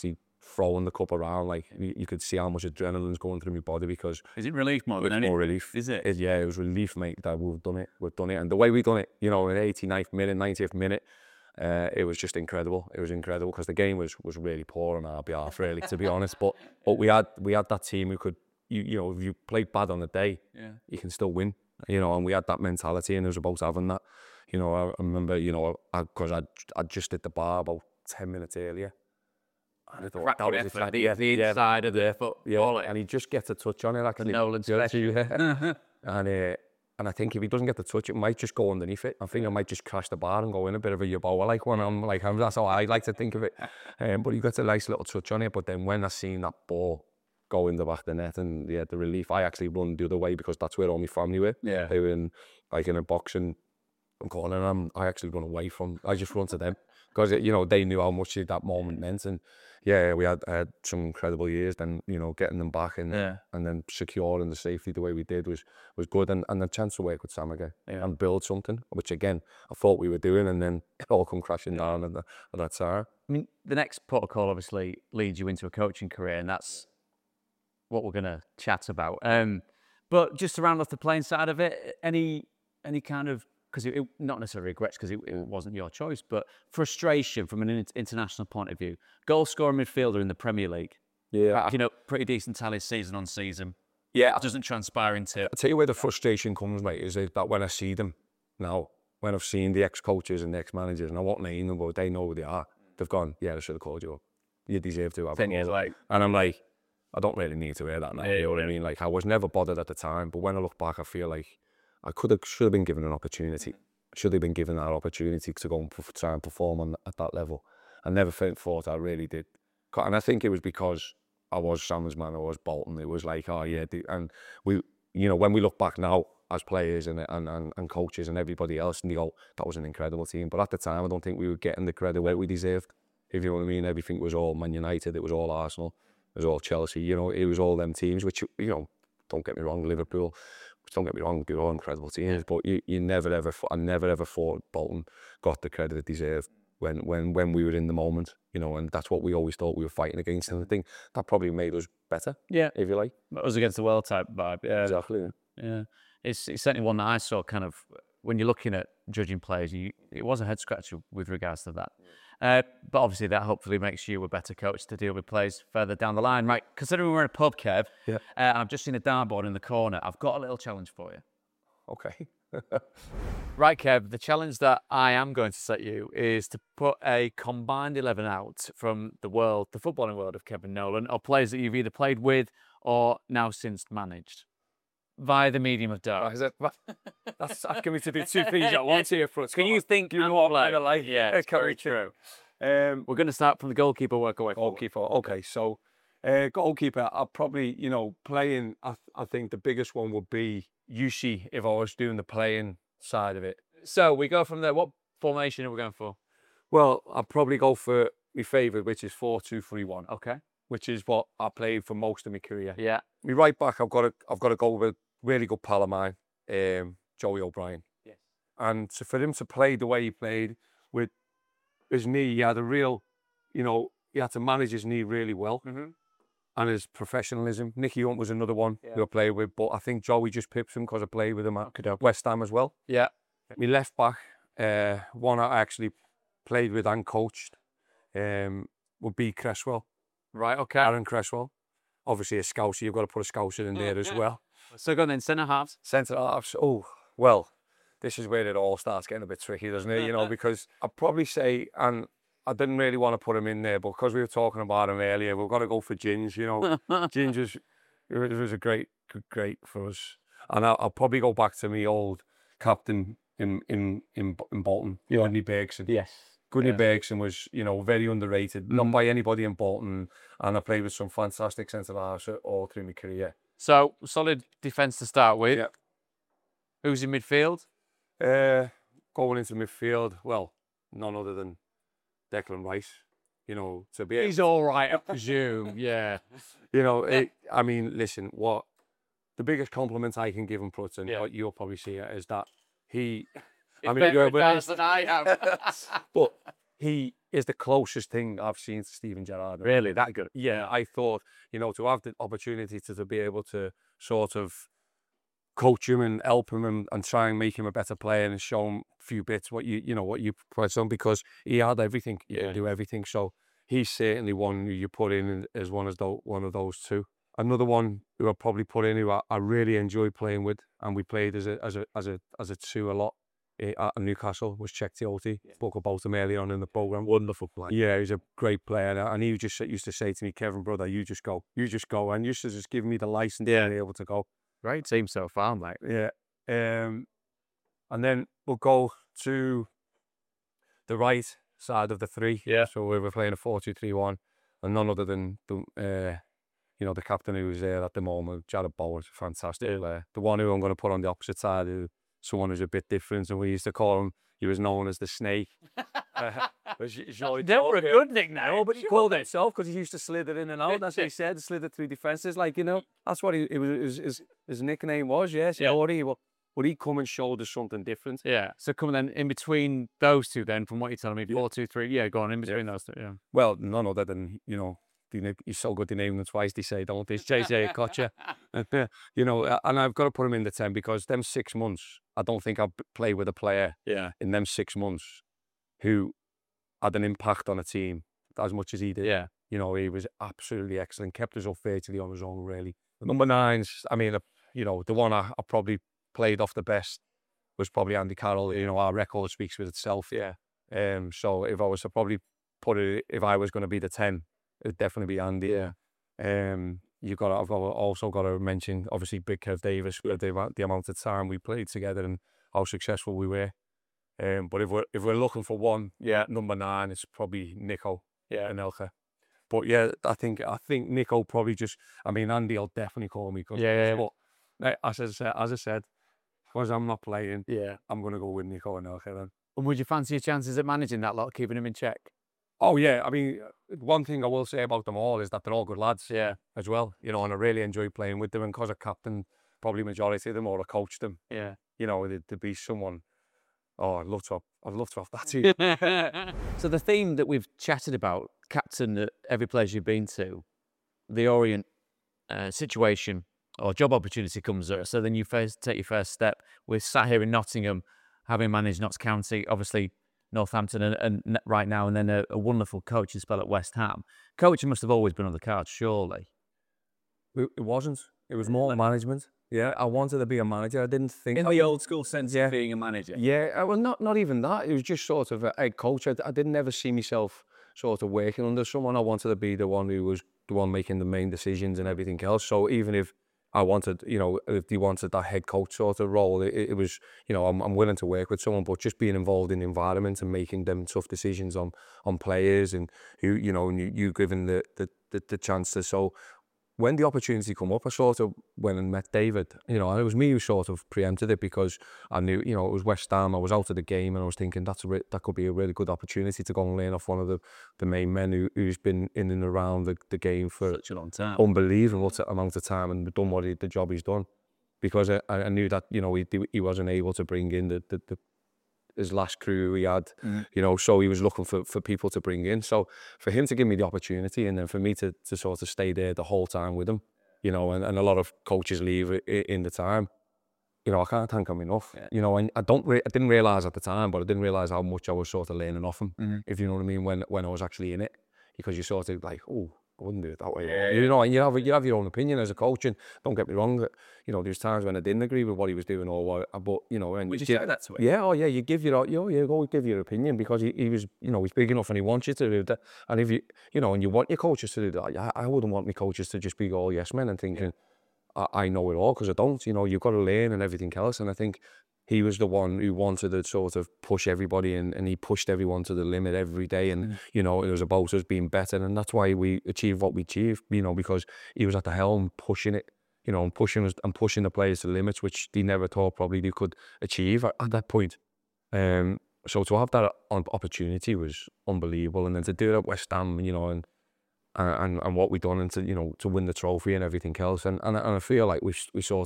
throwing the cup around, like you, you could see how much adrenaline's going through my body because Is it relief more than it's anything? more relief. Is it? It- Yeah, it was relief, mate, that we've done it. We've done it. And the way we done it, you know, in eighty-ninth minute, ninetieth minute, uh, it was just incredible. It was incredible because the game was was really poor on our behalf, really, to be honest. But but we had we had that team who could, you you know, if you played bad on the day, Yeah. you can still win, you know, and we had that mentality and it was about having that. You know, I, I remember, you know, because I, I, I just hit the bar about ten minutes earlier. And I thought, Crack that was effort, exactly, the, yeah, the yeah, inside of the foot. yeah, All it. and he just gets a touch on it, actually. Nolan Yeah, special. yeah. and uh, and I think if he doesn't get the touch, it might just go underneath it. I think I might just crash the bar and go in a bit of a yaboa, like when I'm like, I'm, that's how I like to think of it. Um, but he got a nice little touch on it. But then when I seen that ball go in the back of the net and yeah, the relief, I actually run the other way because that's where all my family were. Yeah. They were in like in a boxing corner, and I'm, I actually run away from. I just run to them because you know they knew how much that moment meant. And yeah, we had, had some incredible years. Then you know getting them back and Yeah. and then securing the safety the way we did was was good. And and the chance to work with Sam again Yeah. and build something, which again I thought we were doing, and then it all come crashing down at, the, at that time. I mean, the next protocol obviously leads you into a coaching career, and that's what we're going to chat about. Um, but just to round off the playing side of it, any any kind of, because it, it not necessarily regrets because it, it wasn't your choice, but frustration from an in- international point of view. Goal scoring midfielder in the Premier League, Yeah, you know, pretty decent tally season on season. yeah. It doesn't transpire into. I'll tell you where the frustration comes, mate, is that when I see them now, when I've seen the ex-coaches and the ex-managers, and I won't name them, but they know who they are, they've gone, yeah, I should have called you up. You deserve to have Thing a is, call. like, And I'm like, I don't really need to hear that now, Yeah, you know what I yeah. mean? Like, I was never bothered at the time, but when I look back, I feel like I could have, should have been given an opportunity. Should have been given that opportunity to go and perf- try and perform on, at that level. I never think- thought I really did. Co- And I think it was because I was Sam's man, I was Bolton. It was like, oh yeah, the- and we, you know, when we look back now as players and, and, and, and coaches and everybody else, and you go, that was an incredible team. But at the time, I don't think we were getting the credit where we deserved. If you know what I mean, everything was all Man United, it was all Arsenal, it was all Chelsea, you know, it was all them teams, which, you know, don't get me wrong, Liverpool, don't get me wrong, they're all incredible teams, but you, you never ever, I never ever thought Bolton got the credit it deserved when, when, when we were in the moment, you know, and that's what we always thought we were fighting against. And I think that probably made us better, Yeah, if you like. us against the world type vibe. Yeah, Exactly. yeah. It's, it's certainly one that I saw kind of when you're looking at judging players. You, it was a head scratcher with regards to that. Uh, but obviously that hopefully makes you a better coach to deal with players further down the line. Right, considering we're in a pub, Kev, Yeah. uh, and I've just seen a dartboard in the corner, I've got a little challenge for you. Okay. Right, Kev, the challenge that I am going to set you is to put a combined eleven out from the world, the footballing world of Kevin Nolan, or players that you've either played with or now since managed via the medium of dart. Is it? That's asking me to do two things at once here, Fritz. Can you think You and know what play? kind of like? Yeah, it's very true. Um, We're going to start from the goalkeeper, work away forward. Goalkeeper. Okay, so uh, goalkeeper, I'll probably, you know, playing, I, I think the biggest one would be Yushi if I was doing the playing side of it. So we go from there. What formation are we going for? Well, I'd probably go for my favourite, which is four two three one, Okay. which is what I played for most of my career. Yeah. My right back, I've got to, I've got to go with a really good pal of mine, um, Joey O'Brien. Yes. And so for him to play the way he played with his knee, he had a real, you know, he had to manage his knee really well. Mm-hmm. And his professionalism. Nicky Hunt was another one Yeah. who I played with, but I think Joey just pips him because I played with him at West Ham as well. Yeah. My left back, uh, one I actually played with and coached, um, would be Cresswell, Right. Okay. Aaron Cresswell. Obviously a Scouser, you've got to put a Scouser in there as well. So go on then, centre halves. Centre halves, oh, well, this is where it all starts getting a bit tricky, doesn't it? You know, because I'd probably say, and I didn't really want to put him in there, but because we were talking about him earlier, we've got to go for Ginge, you know. Ginge was, it was a great, great for us. And I'll, I'll probably go back to my old captain in in in, in Bolton, Gudni Bergson. Yes. Gudni Yeah. Bergson was, you know, very underrated, not by anybody in Bolton. And I played with some fantastic centre halves all through my career. So solid defence to start with. Yeah. Who's in midfield? Uh, going into midfield, well, none other than Declan Rice. You know, to be He's all right, I presume. Yeah. You know, it, I mean, listen, what the biggest compliment I can give him, Prutz, and Yeah. you'll probably see it, is that he, I He's mean, better yeah, at but, darts than I am. but he is the closest thing I've seen to Steven Gerrard. Really, that good? Yeah, I thought, you know, to have the opportunity to, to be able to sort of coach him and help him and, and try and make him a better player and show him a few bits what you you know what you put on, because he had everything, he Yeah. could do everything. So he's certainly one who you put in as one as those, one of those two. Another one who I probably put in who I, I really enjoy playing with, and we played as a as a as a as a two a lot at Newcastle, was Cheick Tioté. Yeah. Spoke about him earlier on in the program. Wonderful player. Yeah, he's a great player, and he just used to say to me, "Kevin, brother, you just go, you just go," and used to just give me the license Yeah. to be able to go. Great team so far, mate. Yeah, um, and then we'll go to the right side of the three. Yeah. So we were playing a four two three one, and none other than the, uh, you know, the captain who's there at the moment, Jared Bowers, fantastic Yeah. player. The one who I'm going to put on the opposite side, who someone who's a bit different, and we used to call him. He was known as the Snake. uh, They were a good nickname. No, but he called it himself because he used to slither in and out. That's what he said, slither through defences. Like, you know, that's what he, it was, his, his, his nickname was, yes. Yeah. Or he, well, but he'd come and showed us something different. Yeah. So coming then in between those two, then from what you're telling me, Yeah. four, two, three. Yeah, go on in between those two. Yeah. Well, none other than, you know, he's so good to name them twice, they say, don't they? It's J J Okocha. You know, and I've got to put him in the ten because them six months, I don't think I've played with a player Yeah. in them six months who had an impact on a team as much as he did. Yeah. You know, he was absolutely excellent, kept us up virtually on his own, really. The number nines, I mean, uh, you know, the one I, I probably played off the best was probably Andy Carroll. You know, our record speaks for itself. Yeah. Um. So if I was to probably put it, if I was going to be the ten, it'd definitely be Andy. Yeah. Um. You got. I've also got to mention, obviously, Big Kev Davis, with the, the amount of time we played together and how successful we were. Um. But if we're if we're looking for one, Yeah. number nine, it's probably Nico. Yeah. Anelka. But yeah, I think I think Nico probably just. I mean, Andy will definitely call me. Cause, Yeah, yeah, yeah. But as I said, as I said, because I'm not playing, Yeah. I'm gonna go with Nico Anelka then. And would you fancy your chances at managing that lot, keeping him in check? Oh yeah, I mean, one thing I will say about them all is that they're all good lads. Yeah. As well, you know, and I really enjoy playing with them. And because I captain probably majority of them, or I coached them, Yeah. you know, to, to be someone. Oh, I'd love to. Have, I'd love to have that team. So the theme that we've chatted about, captain at every place you've been to, the Orient uh, situation or job opportunity comes up. So then you first take your first step. We're sat here in Nottingham, having managed Notts County, obviously Northampton, and, and right now, and then a, a wonderful coaching spell at West Ham. Coaching must have always been on the cards, surely. It, it wasn't. It was more management. Yeah, I wanted to be a manager. I didn't think In the old school sense Yeah. of being a manager. Yeah, uh, well, not not even that. It was just sort of a head coach. I, I didn't never see myself sort of working under someone. I wanted to be the one who was the one making the main decisions and everything else. So even if I wanted, you know, if they wanted that head coach sort of role, it, it was, you know, I'm, I'm willing to work with someone, but just being involved in the environment and making them tough decisions on on players and who, you know, and you, you given the, the the the chance to. So when the opportunity come up, I sort of went and met David, you know, and it was me who sort of preempted it because I knew, you know, it was West Ham. I was out of the game and I was thinking that's a re- that could be a really good opportunity to go and learn off one of the, the main men who, who's been in and around the, the game for Such a long time. unbelievable t- amount of time and done what he, the job he's done. Because I, I knew that, you know, he he wasn't able to bring in the, the, the his last crew he had, Mm. you know, so he was looking for, for people to bring in. So for him to give me the opportunity and then for me to, to sort of stay there the whole time with him, you know, and, and a lot of coaches leave i- in the time, you know, I can't thank him enough, Yeah. you know, and I don't, re- I didn't realise at the time, but I didn't realise how much I was sort of learning off him, Mhm. if you know what I mean, when, when I was actually in it, because you sort of like, oh, I wouldn't do it that way. Yeah, You know, and you have, you have your own opinion as a coach, and don't get me wrong, you know, there's times when I didn't agree with what he was doing or what, but, you know, and Would you give- say that to him? yeah, oh yeah, you give your, you know, you go give your opinion because he, he was, you know, he's big enough and he wants you to do that. And if you, you know, and you want your coaches to do that, I, I wouldn't want my coaches to just be all yes men and thinking, I, I know it all, because I don't. You know, you've got to learn and everything else. And I think he was the one who wanted to sort of push everybody, and, and he pushed everyone to the limit every day. And, Mm. you know, it was about us being better. And that's why we achieved what we achieved, you know, because he was at the helm pushing it, you know, and pushing us and pushing the players to the limits, which they never thought probably they could achieve at, at that point. Um, so to have that on- opportunity was unbelievable. And then to do it at West Ham, you know, and and and what we done, and to, you know, to win the trophy and everything else. And and, and I feel like we we sort of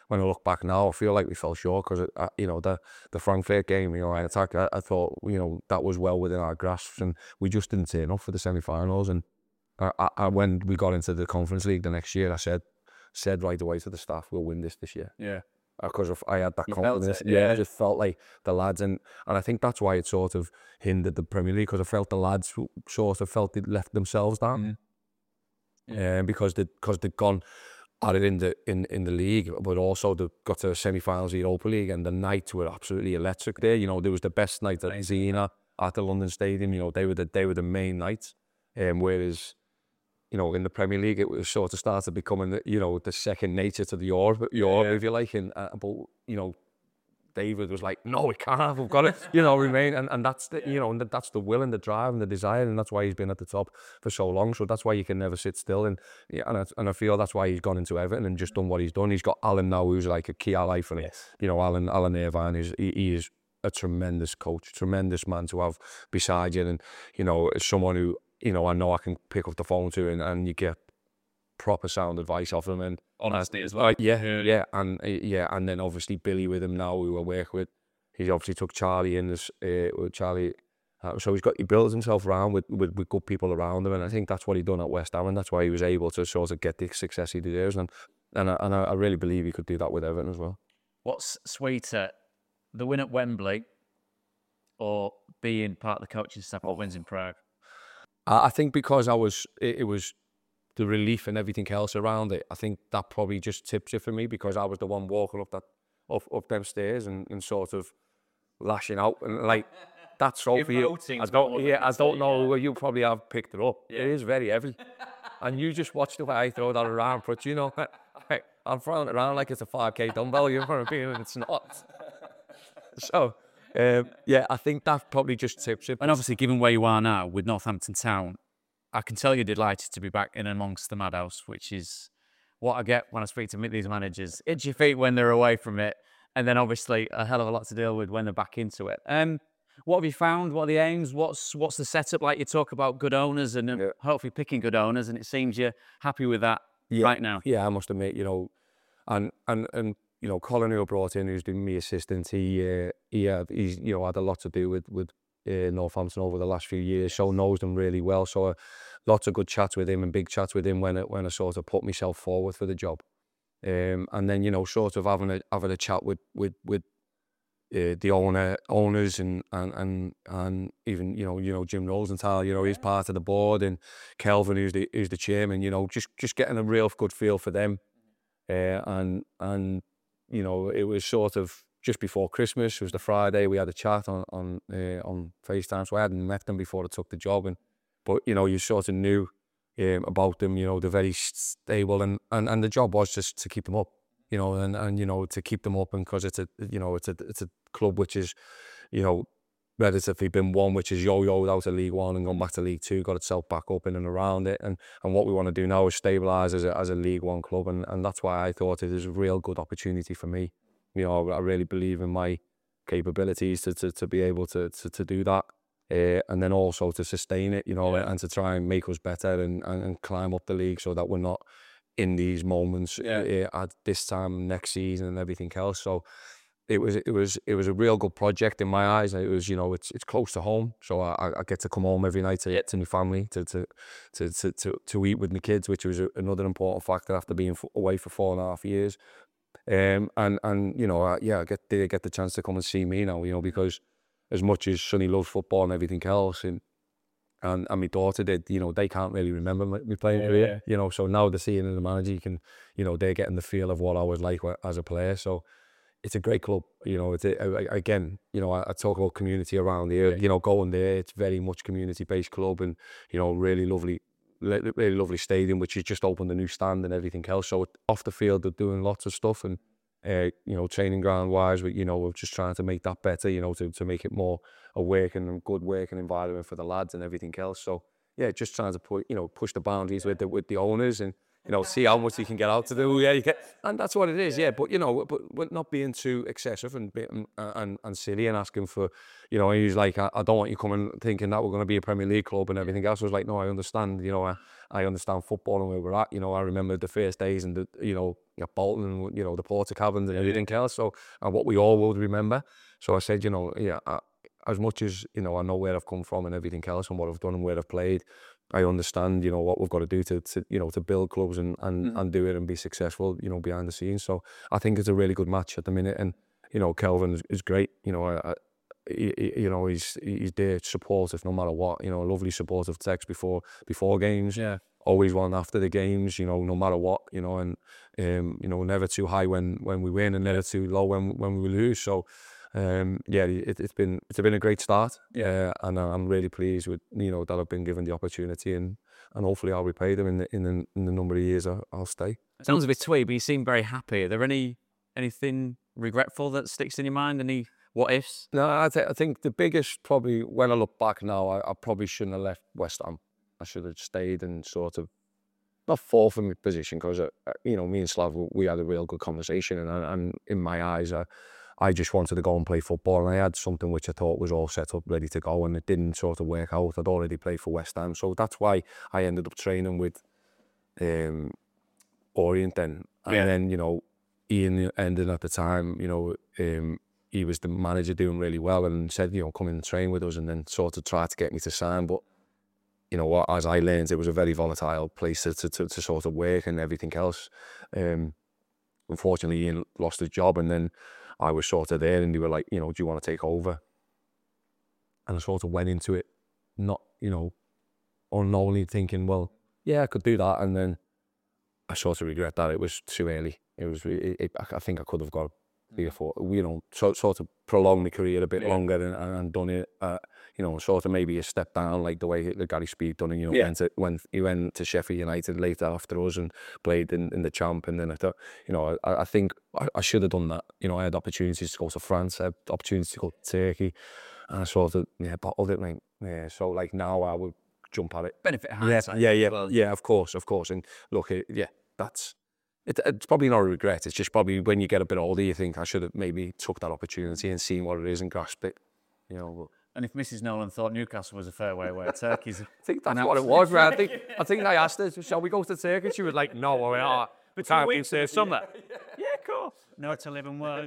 when I look back now, I feel like we fell short because, you know, the the Frankfurt game, you know, I attack, I, I thought, you know, that was well within our grasp, and we just didn't turn up for the semi-finals. And I, I, I, when we got into the Conference League the next year, I said said right away to the staff, we'll win this this year. Yeah. Because of, I had that You confidence. felt it, yeah. yeah. I just felt like the lads, and, and I think that's why it sort of hindered the Premier League, because I felt the lads sort of felt they'd left themselves down. Mm. Yeah. Um, because they because they'd gone at it in the in, in the league, but also they got to semi-finals of the Europa League, and the nights were absolutely electric there. You know, there was the best night that I've seen at, at the London Stadium. You know, they were the they were the main nights. Um, whereas, you know, in the Premier League, it was sort of started becoming, you know, the second nature to the Europe, Europe yeah. if you like. And uh, but you know, David was like, no, we can't. We've got to, you know, remain. And, and that's the, yeah. you know, and that's the will and the drive and the desire, and that's why he's been at the top for so long. So that's why you can never sit still. And yeah, and I, and I feel that's why he's gone into Everton and just done what he's done. He's got Alan now, who's like a key ally for him. Yes. You know, Alan Alan Irvine is he, he is a tremendous coach, tremendous man to have beside you, and you know, as someone who, you know, I know I can pick up the phone to, and, and you get proper sound advice off him, and honesty uh, as well. Uh, yeah, yeah, yeah, and uh, yeah, and then obviously Billy with him now, who I work with. He obviously took Charlie in this, uh, with Charlie, uh, so he's got he builds himself around with, with with good people around him, and I think that's what he done at West Ham, and that's why he was able to sort of get the success he deserves, and and I, and I really believe he could do that with Everton as well. What's sweeter, the win at Wembley, or being part of the coaching staff that wins in Prague? I think because I was, it, it was the relief and everything else around it. I think that probably just tips it for me, because I was the one walking up that up, up them stairs and, and sort of lashing out, and like that's so for you. I don't, yeah, I don't know. Yeah. You probably have picked it up. Yeah. It is very heavy, and you just watch the way I throw that around. But you know, I, I'm throwing it around like it's a five K dumbbell. You're for me, and it's not. So. Um, yeah, I think that probably just tips it. And obviously, given where you are now with Northampton Town, I can tell you're delighted to be back in amongst the madhouse, which is what I get when I speak to these managers. Itchy feet when they're away from it, and then obviously a hell of a lot to deal with when they're back into it. Um, what have you found? What are the aims? What's what's the setup like? You talk about good owners and yeah. hopefully picking good owners, and it seems you're happy with that yeah. right now. Yeah, I must admit, you know, and and and. You know, Colin, who I brought in, who's been my assistant, he uh, he had, he's you know had a lot to do with with uh, Northampton over the last few years, so knows them really well. So uh, lots of good chats with him and big chats with him when it, when I sort of put myself forward for the job, um, and then you know sort of having a having a chat with with with uh, the owner owners and and and and even you know you know Jim Rosenthal, you know he's part of the board, and Kelvin, who's the who's the chairman, you know just just getting a real good feel for them, uh, and and. You know, it was sort of just before Christmas. It was the Friday. We had a chat on on uh, on FaceTime. So I hadn't met them before I took the job, and but you know, you sort of knew um, about them. You know, they're very stable, and, and, and the job was just to keep them up. You know, and, and you know to keep them up, and because it's a you know it's a it's a club which is, you know, relatively been one which is yo-yoed out of League One and gone back to League Two, got itself back up in and around it, and and what we want to do now is stabilise as a as a League One club, and and that's why I thought it is a real good opportunity for me. You know, I really believe in my capabilities to to, to be able to to, to do that, uh, and then also to sustain it. You know, yeah. and to try and make us better and, and and climb up the league so that we're not in these moments yeah. uh, at this time next season and everything else. So. It was it was it was a real good project in my eyes. It was you know it's it's close to home, so I, I get to come home every night to get to my family to to to to to, to eat with my kids, which was another important factor after being away for four and a half years. Um and and you know I, yeah I get they get the chance to come and see me now, you know because as much as Sonny loves football and everything else, and and and my daughter did, you know they can't really remember me playing yeah, career, yeah. you know so now they're seeing in the manager, you can you know they're getting the feel of what I was like as a player. So. It's a great club, you know. It's a, again, you know, I, I talk about community around here. Yeah. You know, going there, it's very much community-based club, and you know, really lovely, really lovely stadium, which has just opened a new stand and everything else. So off the field, they're doing lots of stuff, and uh, you know, training ground-wise, you know, we're just trying to make that better, you know, to to make it more a working and good working environment for the lads and everything else. So yeah, just trying to put, you know, push the boundaries with the with the owners, and you know, see how much he can get out to do. Yeah, you get, and that's what it is. Yeah, but you know, but, but not being too excessive and and and, and silly and asking for, you know, he's like, I, I don't want you coming thinking that we're going to be a Premier League club and everything else. I was like, no, I understand. You know, I, I understand football and where we're at. You know, I remember the first days and the, you know, Bolton and you know the Porter cabins and everything else. So and what we all would remember. So I said, you know, yeah. I, as much as, you know, I know where I've come from and everything else and what I've done and where I've played, I understand, you know, what we've got to do to, to you know, to build clubs and, and, mm-hmm. and do it and be successful, you know, behind the scenes. So I think it's a really good match at the minute. And, you know, Kelvin is, is great. You know, I, I, he, you know, he's he's there supportive no matter what. You know, lovely supportive text before before games. Yeah. Always one after the games, you know, no matter what, you know, and, um, you know, never too high when, when we win and never too low when, when we lose. So, Um, yeah, it, it's been it's been a great start, yeah, uh, and I'm really pleased with you know that I've been given the opportunity, and, and hopefully I'll repay them in the in the, in the number of years I'll, I'll stay. It sounds a bit twee, but you seem very happy. Are there any anything regretful that sticks in your mind? Any what ifs? No, I, th- I think the biggest probably when I look back now, I, I probably shouldn't have left West Ham. I should have stayed and sort of not fought for my position because uh, you know me and Slav we had a real good conversation, and and in my eyes I. I just wanted to go and play football, and I had something which I thought was all set up, ready to go, and it didn't sort of work out. I'd already played for West Ham, so that's why I ended up training with um, Orient then. And yeah. then, you know, Ian ended at the time, you know, um, he was the manager doing really well and said, you know, come in and train with us, and then sort of tried to get me to sign. But, you know, what as I learned, it was a very volatile place to, to, to, to sort of work and everything else. Um, unfortunately, Ian lost his job, and then I was sort of there, and they were like, you know, do you want to take over? And I sort of went into it, not, you know, unknowingly thinking, well, yeah, I could do that. And then I sort of regret that it was too early. It was, it, it, I think I could have got three or four, you know, so, sort of prolonged my career a bit yeah. longer and, and done it, uh, you know, sort of maybe a step down, like the way that Gary Speed done it, you know, yeah. went to, when he went to Sheffield United later after us and played in, in the Champ. And then I thought, you know, I, I think I, I should have done that. You know, I had opportunities to go to France, I had opportunities to go to Turkey, and I sort of, yeah, bottled it, like, yeah. So, like, now I would jump at it. Benefit hindsight. Yeah, yeah, yeah, well. yeah, of course, of course. And look, it, yeah, that's, it, it's probably not a regret. It's just probably when you get a bit older, you think I should have maybe took that opportunity and seen what it is and grasped it, you know. But, and if Missus Nolan thought Newcastle was a fair way away, Turkey's... I think that's what it was, right? I think, I think I asked her, shall we go to Turkey? She was like, no, we are. But can't we say summer? Yeah, of course. No to live and work.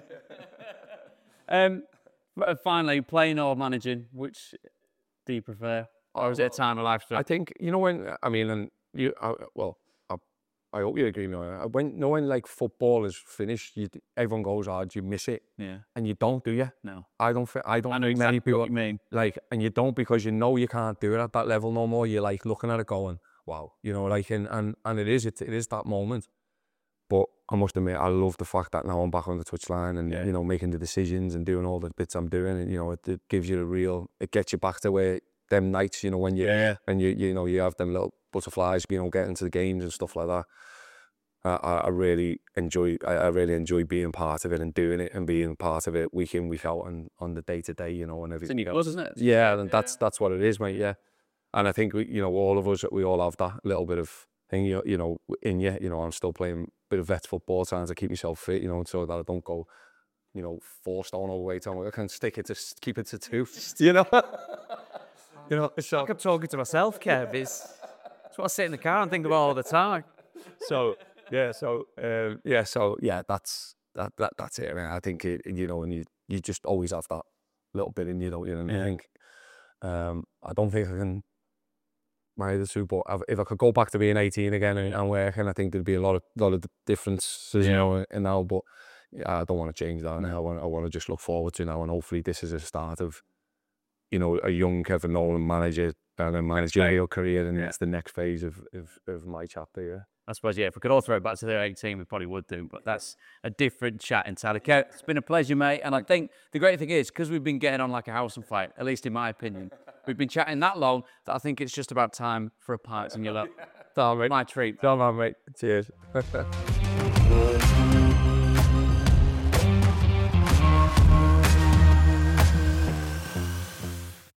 um, finally, playing or managing, which do you prefer? Or is it a time of life? I think, you know, when, I mean, and you, I, well, I, I hope you agree with me. When, you know, when like football is finished, you, everyone goes, oh, do you miss it? Yeah. And you don't, do you? No. I don't, I don't I know exactly many people, what you mean. Like, and you don't because you know you can't do it at that level no more. You're like looking at it going, wow, you know, like, and, and, and it is, it, it is that moment. But I must admit, I love the fact that now I'm back on the touchline and, yeah. you know, making the decisions and doing all the bits I'm doing. And, you know, it, it gives you a real, it gets you back to where them nights, you know, when you, yeah. and you, you know, you have them little butterflies, you know, getting to the games and stuff like that. I, I really enjoy, I, I really enjoy being part of it and doing it and being part of it week in, week out and on the day to day, you know, and everything. It's in your blood, isn't it? Yeah, and that's, that's what it is, mate. Yeah. And I think, we, you know, all of us, we all have that little bit of thing, you, you know, in you, you know, I'm still playing a bit of vet football, trying to keep myself fit, you know, so that I don't go, you know, four stone overweight. I can stick it to, keep it to two, you know? You know, so I'm talking to myself, Kev. It's, it's what I sit in the car and think about all the time. So, yeah, so, um, yeah, so, yeah, that's, that, that, that's it, man. I think, it, you know, and you, you just always have that little bit in you, don't you? And yeah. I think, um, I don't think I can marry the two, but if I could go back to being eighteen again and, and working, I think there'd be a lot of, lot of differences, yeah. you know, in now, but yeah, I don't want to change that now. I want, I want to just look forward to now, and hopefully this is a start of, you know, a young Kevin Nolan manager and a managerial career, and yeah. it's the next phase of, of, of my chapter, yeah. I suppose, yeah, if we could all throw it back to the eighteen, we probably would do, but that's a different chat entirely. Kev, it's been a pleasure, mate, and I think the great thing is, because we've been getting on like a house and fight, at least in my opinion, we've been chatting that long that I think it's just about time for a pint in your lap. Sorry, my treat. Come on, mate. Cheers.